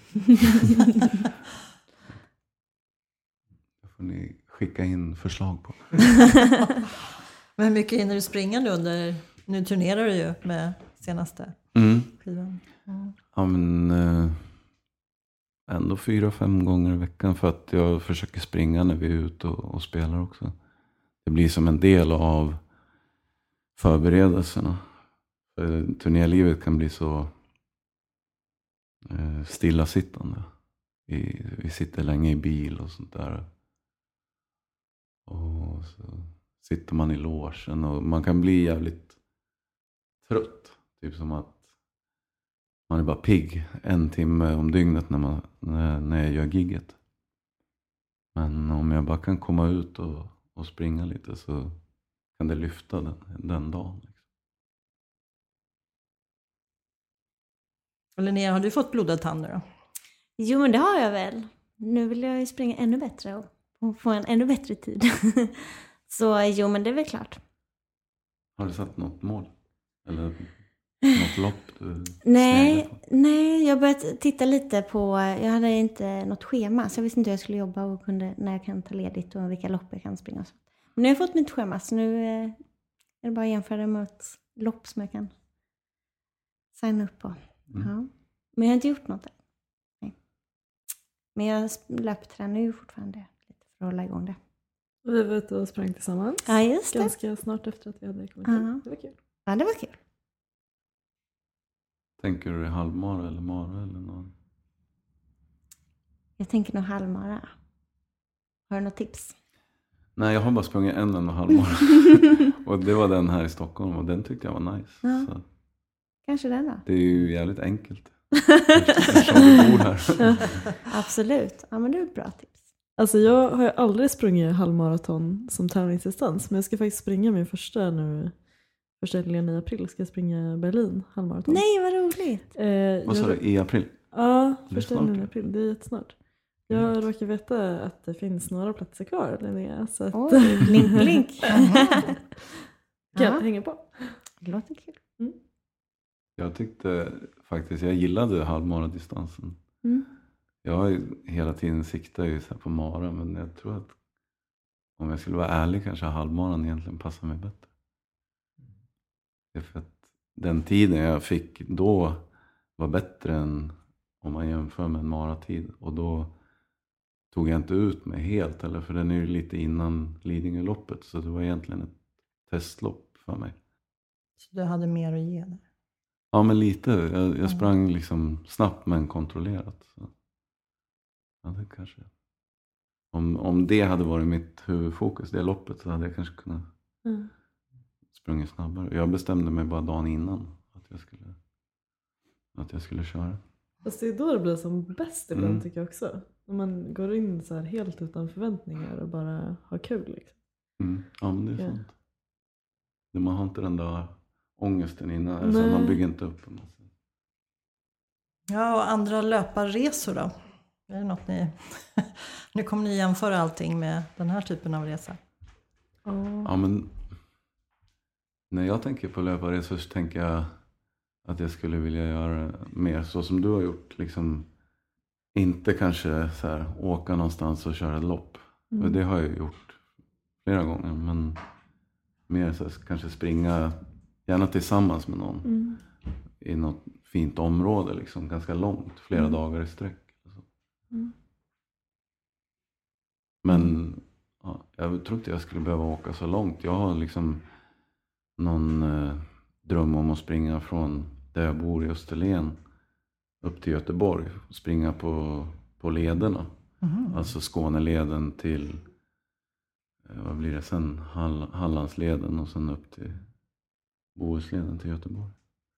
Det får ni skicka in förslag på. Men hur mycket hinner du springa nu under... Nu turnerar du ju med senaste skivan. Ja, men ändå 4-5 gånger i veckan för att jag försöker springa när vi är ute och spelar också. Det blir som en del av förberedelserna. För turnélivet kan bli så stillasittande. Vi sitter länge i bil och sånt där. Och så sitter man i logen och man kan bli jävligt trött. Typ som att man är bara pigg 1 timme om dygnet när jag gör gigget. Men om jag bara kan komma ut och springa lite så kan det lyfta den dagen. Liksom. Linnea, har du fått blodad tand då? Jo, men det har jag väl. Nu vill jag ju springa ännu bättre och få en ännu bättre tid. Så jo, men det är väl klart. Har du satt något mål? Eller något lopp? Nej, jag började titta lite på... Jag hade inte något schema, så jag visste inte hur jag skulle jobba och när jag kan ta ledigt och vilka lopp jag kan springa. Men nu har jag fått mitt schema, så nu är det bara att jämföra med ett lopp som jag kan signa upp på. Ja. Men jag har inte gjort något än. Nej. Men jag löptränar ju fortfarande lite för att hålla igång det. Vi var ute och sprang tillsammans. Ja, just det. Ganska snart efter att vi hade kommit hem. Det var kul. Ja, det var kul. Tänker du halvmara eller mara eller någon? Jag tänker nog halvmara. Har du något tips? Nej, jag har bara sprungit en halvmara. Och det var den här i Stockholm och den tyckte jag var nice. Ja. Så. Kanske den då? Det är ju jävligt enkelt. Eftersom du bor här. Absolut. Ja, men det är ett bra tips. Alltså jag har ju aldrig sprungit halvmaraton som tävlingsdistans. Men jag ska faktiskt springa min första helgen i april. Ska jag springa Berlin halvmaraton. Nej, vad roligt. Vad sa du, i april? Ja, första helgen i april. Det är jättesnart. Jag råkar veta att det finns några platser kvar, Linnea. Så att... Oj, blink. Kan hänga på. Det låter kul. Jag tyckte faktiskt, jag gillade halvmaradistansen. Jag har ju hela tiden siktat ju så här på mara, men jag tror att om jag skulle vara ärlig kanske halvmaran egentligen passar mig bättre. Det är för att den tiden jag fick då var bättre än om man jämför med en maratid. Och då tog jag inte ut mig helt, eller för den är ju lite innan Lidingöloppet, så det var egentligen ett testlopp för mig. Så du hade mer att ge där? Ja, men lite. Jag sprang liksom snabbt men kontrollerat. Så. Ja, det kanske... Om det hade varit mitt huvudfokus, det loppet, så hade jag kanske kunnat sprungit snabbare. Jag bestämde mig bara dagen innan att jag skulle köra. Fast det är då det blir som bäst ibland tycker jag också. När man går in så här helt utan förväntningar och bara har kul liksom. Ja, men det är sant. Man har inte den där ångesten innan. Alltså man bygger inte upp den. Ja, och andra löparresor då? Är det något ni... Nu kommer ni jämföra allting med den här typen av resa. Ja, men när jag tänker på löparresor så tänker jag att jag skulle vilja göra mer så som du har gjort. Liksom, inte kanske så här, åka någonstans och köra ett lopp. Och det har jag gjort flera gånger. Men mer så här, kanske springa, gärna tillsammans med någon. I något fint område, liksom, ganska långt. Flera dagar i sträck. Men ja, jag tror inte jag skulle behöva åka så långt. Jag har liksom någon dröm om att springa från där jag bor i Österlen upp till Göteborg. Springa på lederna. Alltså Skåneleden till, vad blir det sen? Hallandsleden och sen upp till Bohusleden till Göteborg.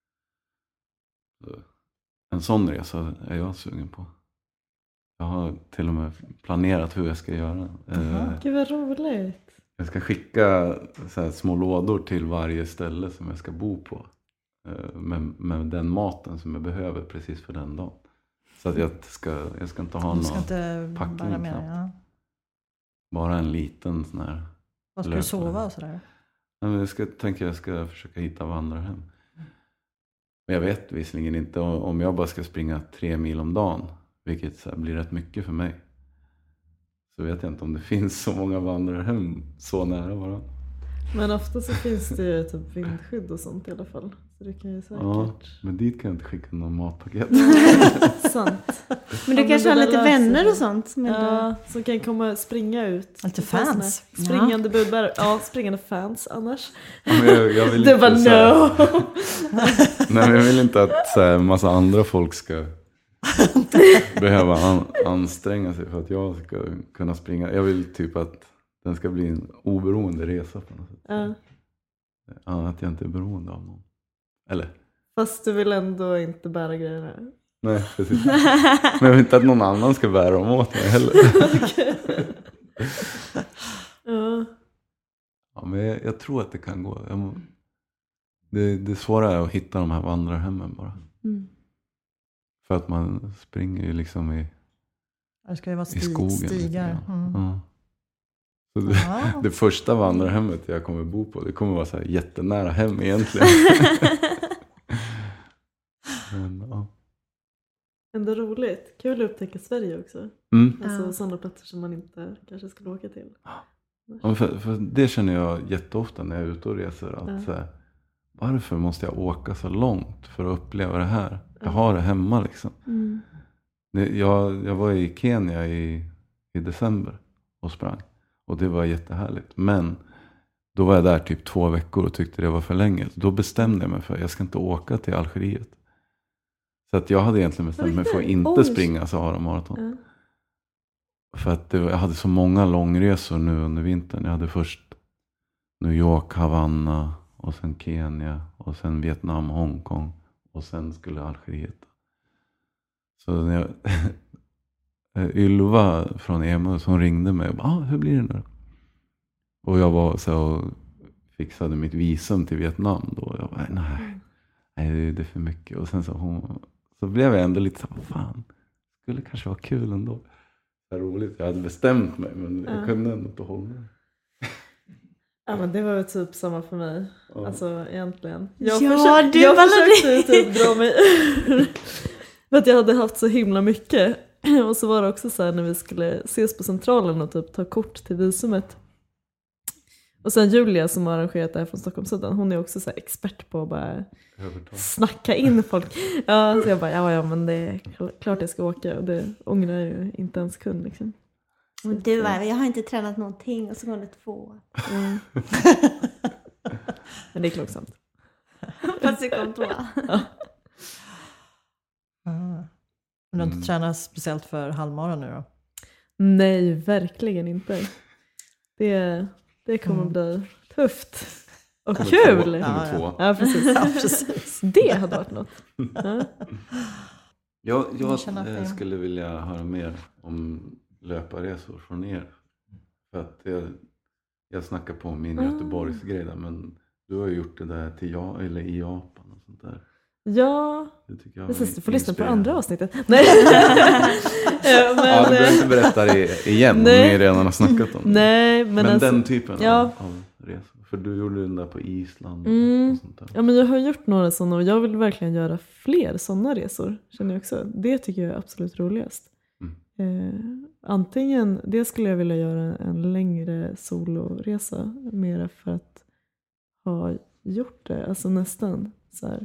Så en sån resa är jag sugen på. Jag har till och med planerat hur jag ska göra. Gud vad roligt. Jag ska skicka så här små lådor till varje ställe som jag ska bo på. Med den maten som jag behöver precis för den dagen. Så att jag ska inte ha någon packning. Med, ja. bara en liten sån här. Vad ska du sova och sådär? Men jag ska försöka hitta vandrarhem. Men jag vet visserligen inte om jag bara ska springa 3 mil om dagen. Vilket så här blir rätt mycket för mig. Så vet jag inte om det finns så många vandrarhem så nära varandra. Men ofta så finns det ju typ vindskydd och sånt i alla fall. Så det kan ju säkert... Ja, men dit kan jag inte skicka någon matpaket. Sant. Men du kanske har lite vänner och sånt? Som kan komma och springa ut. Lite fans. Springande budbärare. Ja, springande fans annars. Jag vill du bara no. Nej, men jag vill inte att så här, massa andra folk ska behöva anstränga sig för att jag ska kunna springa. Jag vill typ att den ska bli en oberoende resa på något sätt. Att jag inte är beroende av någon. Eller? Fast du vill ändå inte bära grejerna. Nej, precis. Men jag vill inte att någon annan ska bära dem åt mig heller. Ja, men jag tror att det kan gå. Det svåra är att hitta de här vandrarhemmen bara. För att man springer ju liksom i det ska ju vara skogen. Stigar. Så det första vandrarhemmet jag kommer bo på, det kommer vara så här jättenära hem egentligen. Men, ja. Ändå roligt. Kul att upptäcka Sverige också. Alltså sådana platser som man inte kanske skulle åka till. Ja, för det känner jag jätteofta när jag är ute och reser. Att så här, varför måste jag åka så långt för att uppleva det här? Jag har det hemma liksom. Jag var i Kenya i december och sprang. Och det var jättehärligt. Men då var jag där typ 2 veckor och tyckte det var för länge. Då bestämde jag mig för att jag ska inte åka till Algeriet. Så att jag hade egentligen bestämt mig för att inte springa Sahara Marathon. För att jag hade så många långresor nu under vintern. Jag hade först New York, Havanna och sen Kenya och sen Vietnam, Hongkong och sen skulle Algeriet. Så när jag Ylva från Emus, hon ringde mig och bara, hur blir det nu? Och jag var så och fixade mitt visum till Vietnam då. Jag bara, nej, det är för mycket. Och sen så blev jag ändå lite så, fan, skulle kanske vara kul ändå. Det är roligt, jag hade bestämt mig men jag kunde ändå inte hålla mig. Ja, men det var ju typ samma för mig. Alltså egentligen. Jag försökte typ dra mig ur. För att jag hade haft så himla mycket. Och så var det också så här när vi skulle ses på centralen och typ ta kort till visumet. Och sen Julia som har arrangerat det här från Stockholmssidan, hon är också så här expert på att bara snacka in folk. Ja, så jag bara, ja men det är klart jag ska åka. Och det ångrar jag ju inte ens kund liksom. Du bara, jag har inte tränat någonting och så går det 2. Men det är kloksamt. Fast det kom 2. Men du har inte tränat speciellt för halvmaran nu då? Nej, verkligen inte. Det kommer bli tufft. Och kul! Ja, precis. Det hade varit något. Jag skulle vilja höra mer om löparresor från er. För att jag snackar på min Göteborgsgrej där, men du har ju gjort det där eller i Japan och sånt där. Ja, precis, du får lyssna på andra avsnittet. Nej. Du behöver inte berätta det igen om ni redan har snackat om det. Nej, men alltså, den typen av resor. För du gjorde den där på Island och sånt där. Ja, men jag har gjort några sådana och jag vill verkligen göra fler sådana resor, känner jag också. Det tycker jag är absolut roligast. Antingen, det skulle jag vilja göra en längre soloresa, mer för att ha gjort det, alltså nästan så här.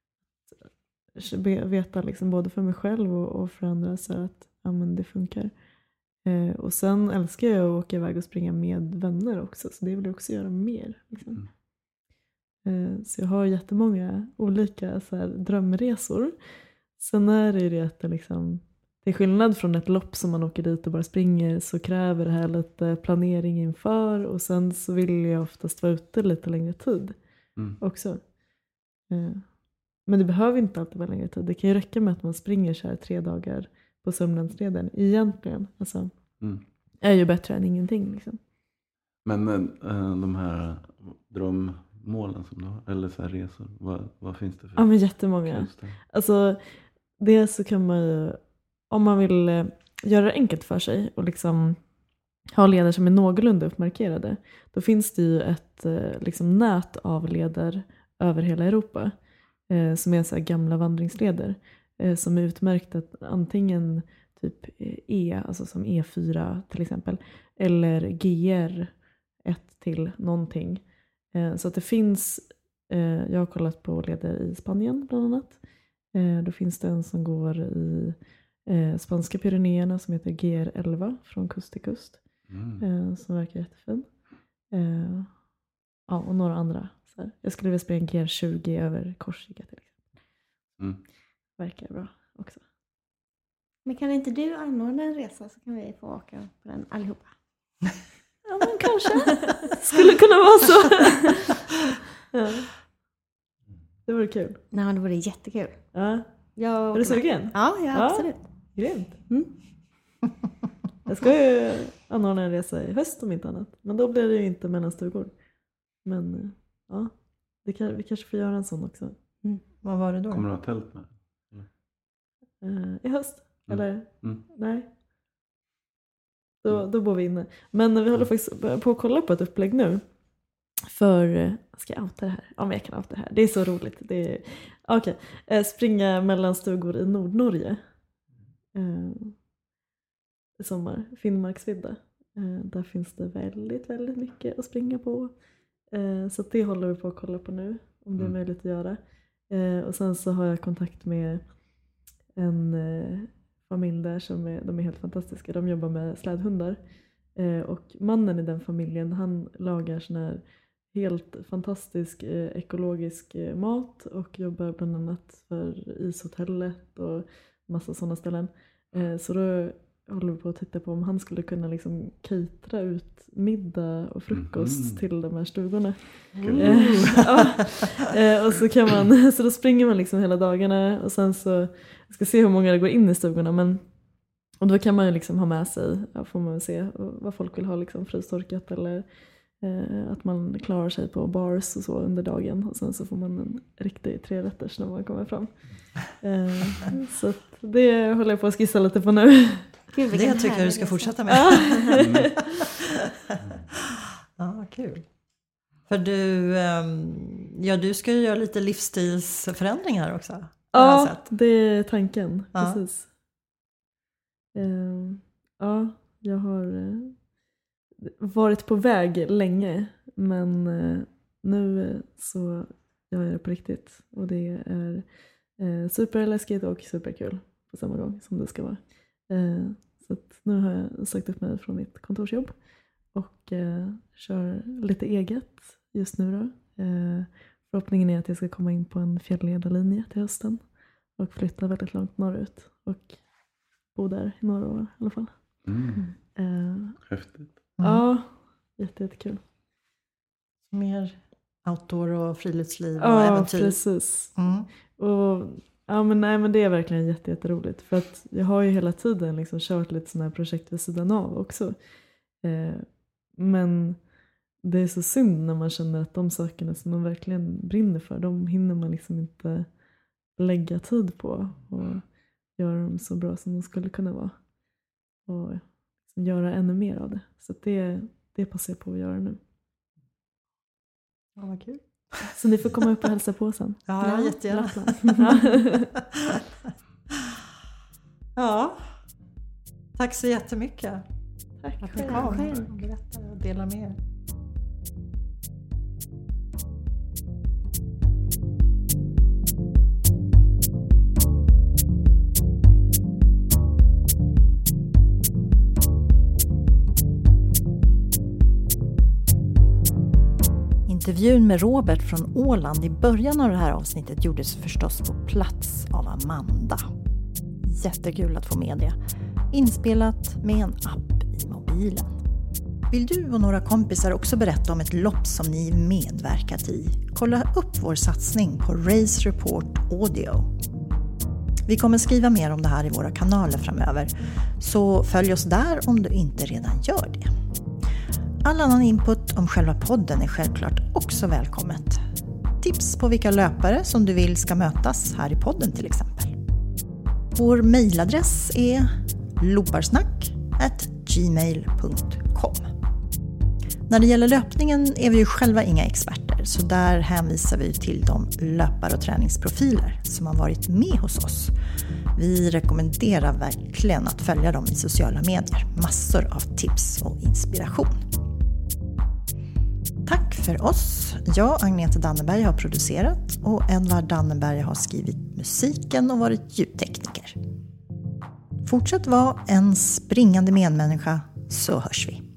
Veta liksom både för mig själv och för andra så att men det funkar. Och sen älskar jag att åka iväg och springa med vänner också, så det vill jag också göra mer liksom. Så jag har jättemånga olika så här, drömresor. Sen är det att det liksom, till skillnad från ett lopp som man åker dit och bara springer, så kräver det här lite planering inför, och sen så vill jag oftast vara ute lite längre tid också. Men det behöver inte alltid vara längre tid. Det kan ju räcka med att man springer så här 3 dagar på Sörmlandsleden. Egentligen. Alltså, är ju bättre än ingenting. Liksom. Men de här drömmålen som du har, eller så här resor, vad finns det för? Ja, men jättemånga. Alltså, det så kan man ju, om man vill göra det enkelt för sig och liksom har leder som är någorlunda uppmarkerade, då finns det ju ett liksom nät av leder över hela Europa som är så här gamla vandringsleder som är utmärkta antingen typ E, alltså som E4 till exempel, eller GR 1 till någonting. Så att det finns, jag har kollat på leder i Spanien bland annat. Då finns det en som går i spanska Pyrenéerna som heter GR11 från kust till kust. Som verkar jättefin. Ja, och några andra. Så här. Jag skulle vilja spela en GR20 över Korsika till exempel. Verkar bra också. Men kan inte du anordna en resa så kan vi få åka på den allihopa? Ja, men kanske. Skulle kunna vara så. Ja. Det vore kul. Nej, det vore jättekul. Ja. Är du sugen? Ja, absolut. Grymt. Jag ska ju anordna en resa i höst om inte annat. Men då blir det ju inte mellan stugor. Men ja, vi kanske får göra en sån också. Vad var det då? Kommer du ha tält med? I höst? Eller? Nej. Då bor vi inne. Men vi håller faktiskt på att kolla på ett upplägg nu. För, ska jag outa det här? Ja, men jag kan outa det här. Det är så roligt. Okej. Springa mellan stugor i Nordnorge. I sommar. Finnmarksvidda. Där finns det väldigt, väldigt mycket att springa på. Så det håller vi på att kolla på nu. Om det är möjligt att göra. Och sen så har jag kontakt med en familj där de är helt fantastiska. De jobbar med slädhundar. Och mannen i den familjen, han lagar sån här helt fantastisk ekologisk mat och jobbar bland annat för ishotellet och massa sådana ställen. Så då håller vi på att titta på om han skulle kunna liksom catera ut middag och frukost till de här stugorna. Och så då springer man liksom hela dagarna och sen så ska se hur många det går in i stugorna, och då kan man ju liksom ha med sig, får man se vad folk vill ha liksom frystorkat eller att man klarar sig på bars och så under dagen, och sen så får man en riktig 3-rätters när man kommer fram. Så att det håller jag på att skissa lite på nu. Gud, det tycker jag du ska fortsätta med. Ja, kul. För du ska ju göra lite livsstilsförändringar också. Ja, det är tanken. Precis. Ja, jag har varit på väg länge, men nu så gör jag det på riktigt. Och det är superläskigt och superkul på samma gång som det ska vara. Så att nu har jag sagt upp mig från mitt kontorsjobb och kör lite eget just nu då. Förhoppningen är att jag ska komma in på en fjällledarlinje till hösten och flytta väldigt långt norrut och bo där i några år i alla fall. Häftigt. Ja, jättekul. Mer outdoor och friluftsliv och äventyr. Ja, precis. Och men det är verkligen jätteroligt. För att jag har ju hela tiden liksom kört lite sådana här projekt vid sidan av också. Men det är så synd när man känner att de sakerna som man verkligen brinner för, de hinner man liksom inte lägga tid på och göra dem så bra som de skulle kunna vara. Och liksom göra ännu mer av det. Så det passar jag på att göra nu. Ja, vad kul. Så ni får komma upp och hälsa på sen. Ja, jättegärna. Ja. Tack så jättemycket. Tack att ni kom och berättade och delade med er. Intervjun med Robert från Åland i början av det här avsnittet gjordes förstås på plats av Amanda. Jättekul att få med det. Inspelat med en app i mobilen. Vill du och några kompisar också berätta om ett lopp som ni medverkat i? Kolla upp vår satsning på Race Report Audio. Vi kommer skriva mer om det här i våra kanaler framöver, så följ oss där om du inte redan gör det. All annan input om själva podden är självklart också välkommet. Tips på vilka löpare som du vill ska mötas här i podden till exempel. Vår mejladress är loparsnack@gmail.com. När det gäller löpningen är vi ju själva inga experter, så där hänvisar vi till de löpare och träningsprofiler som har varit med hos oss. Vi rekommenderar verkligen att följa dem i sociala medier. Massor av tips och inspiration. Tack för oss. Jag, Agneta Danneberg, har producerat och Edvard Danneberg har skrivit musiken och varit ljudtekniker. Fortsätt vara en springande medmänniska, så hörs vi.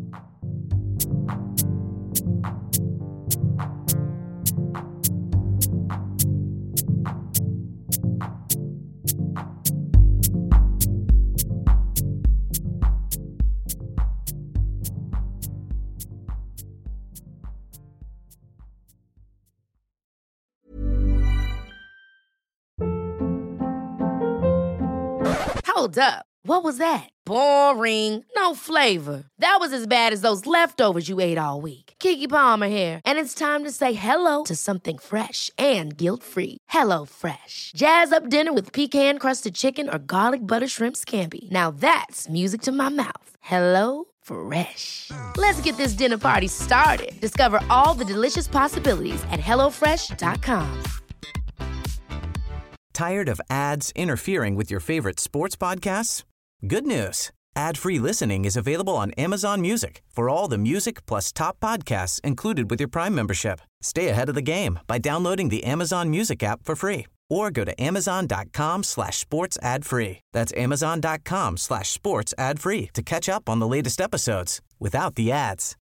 Hold up. What was that? Boring. No flavor. That was as bad as those leftovers you ate all week. Keke Palmer here, and it's time to say hello to something fresh and guilt-free. Hello Fresh. Jazz up dinner with pecan-crusted chicken or garlic butter shrimp scampi. Now that's music to my mouth. Hello Fresh. Let's get this dinner party started. Discover all the delicious possibilities at hellofresh.com. Tired of ads interfering with your favorite sports podcasts? Good news. Ad-free listening is available on Amazon Music for all the music plus top podcasts included with your Prime membership. Stay ahead of the game by downloading the Amazon Music app for free or go to amazon.com/sports ad free. That's amazon.com/sports ad free to catch up on the latest episodes without the ads.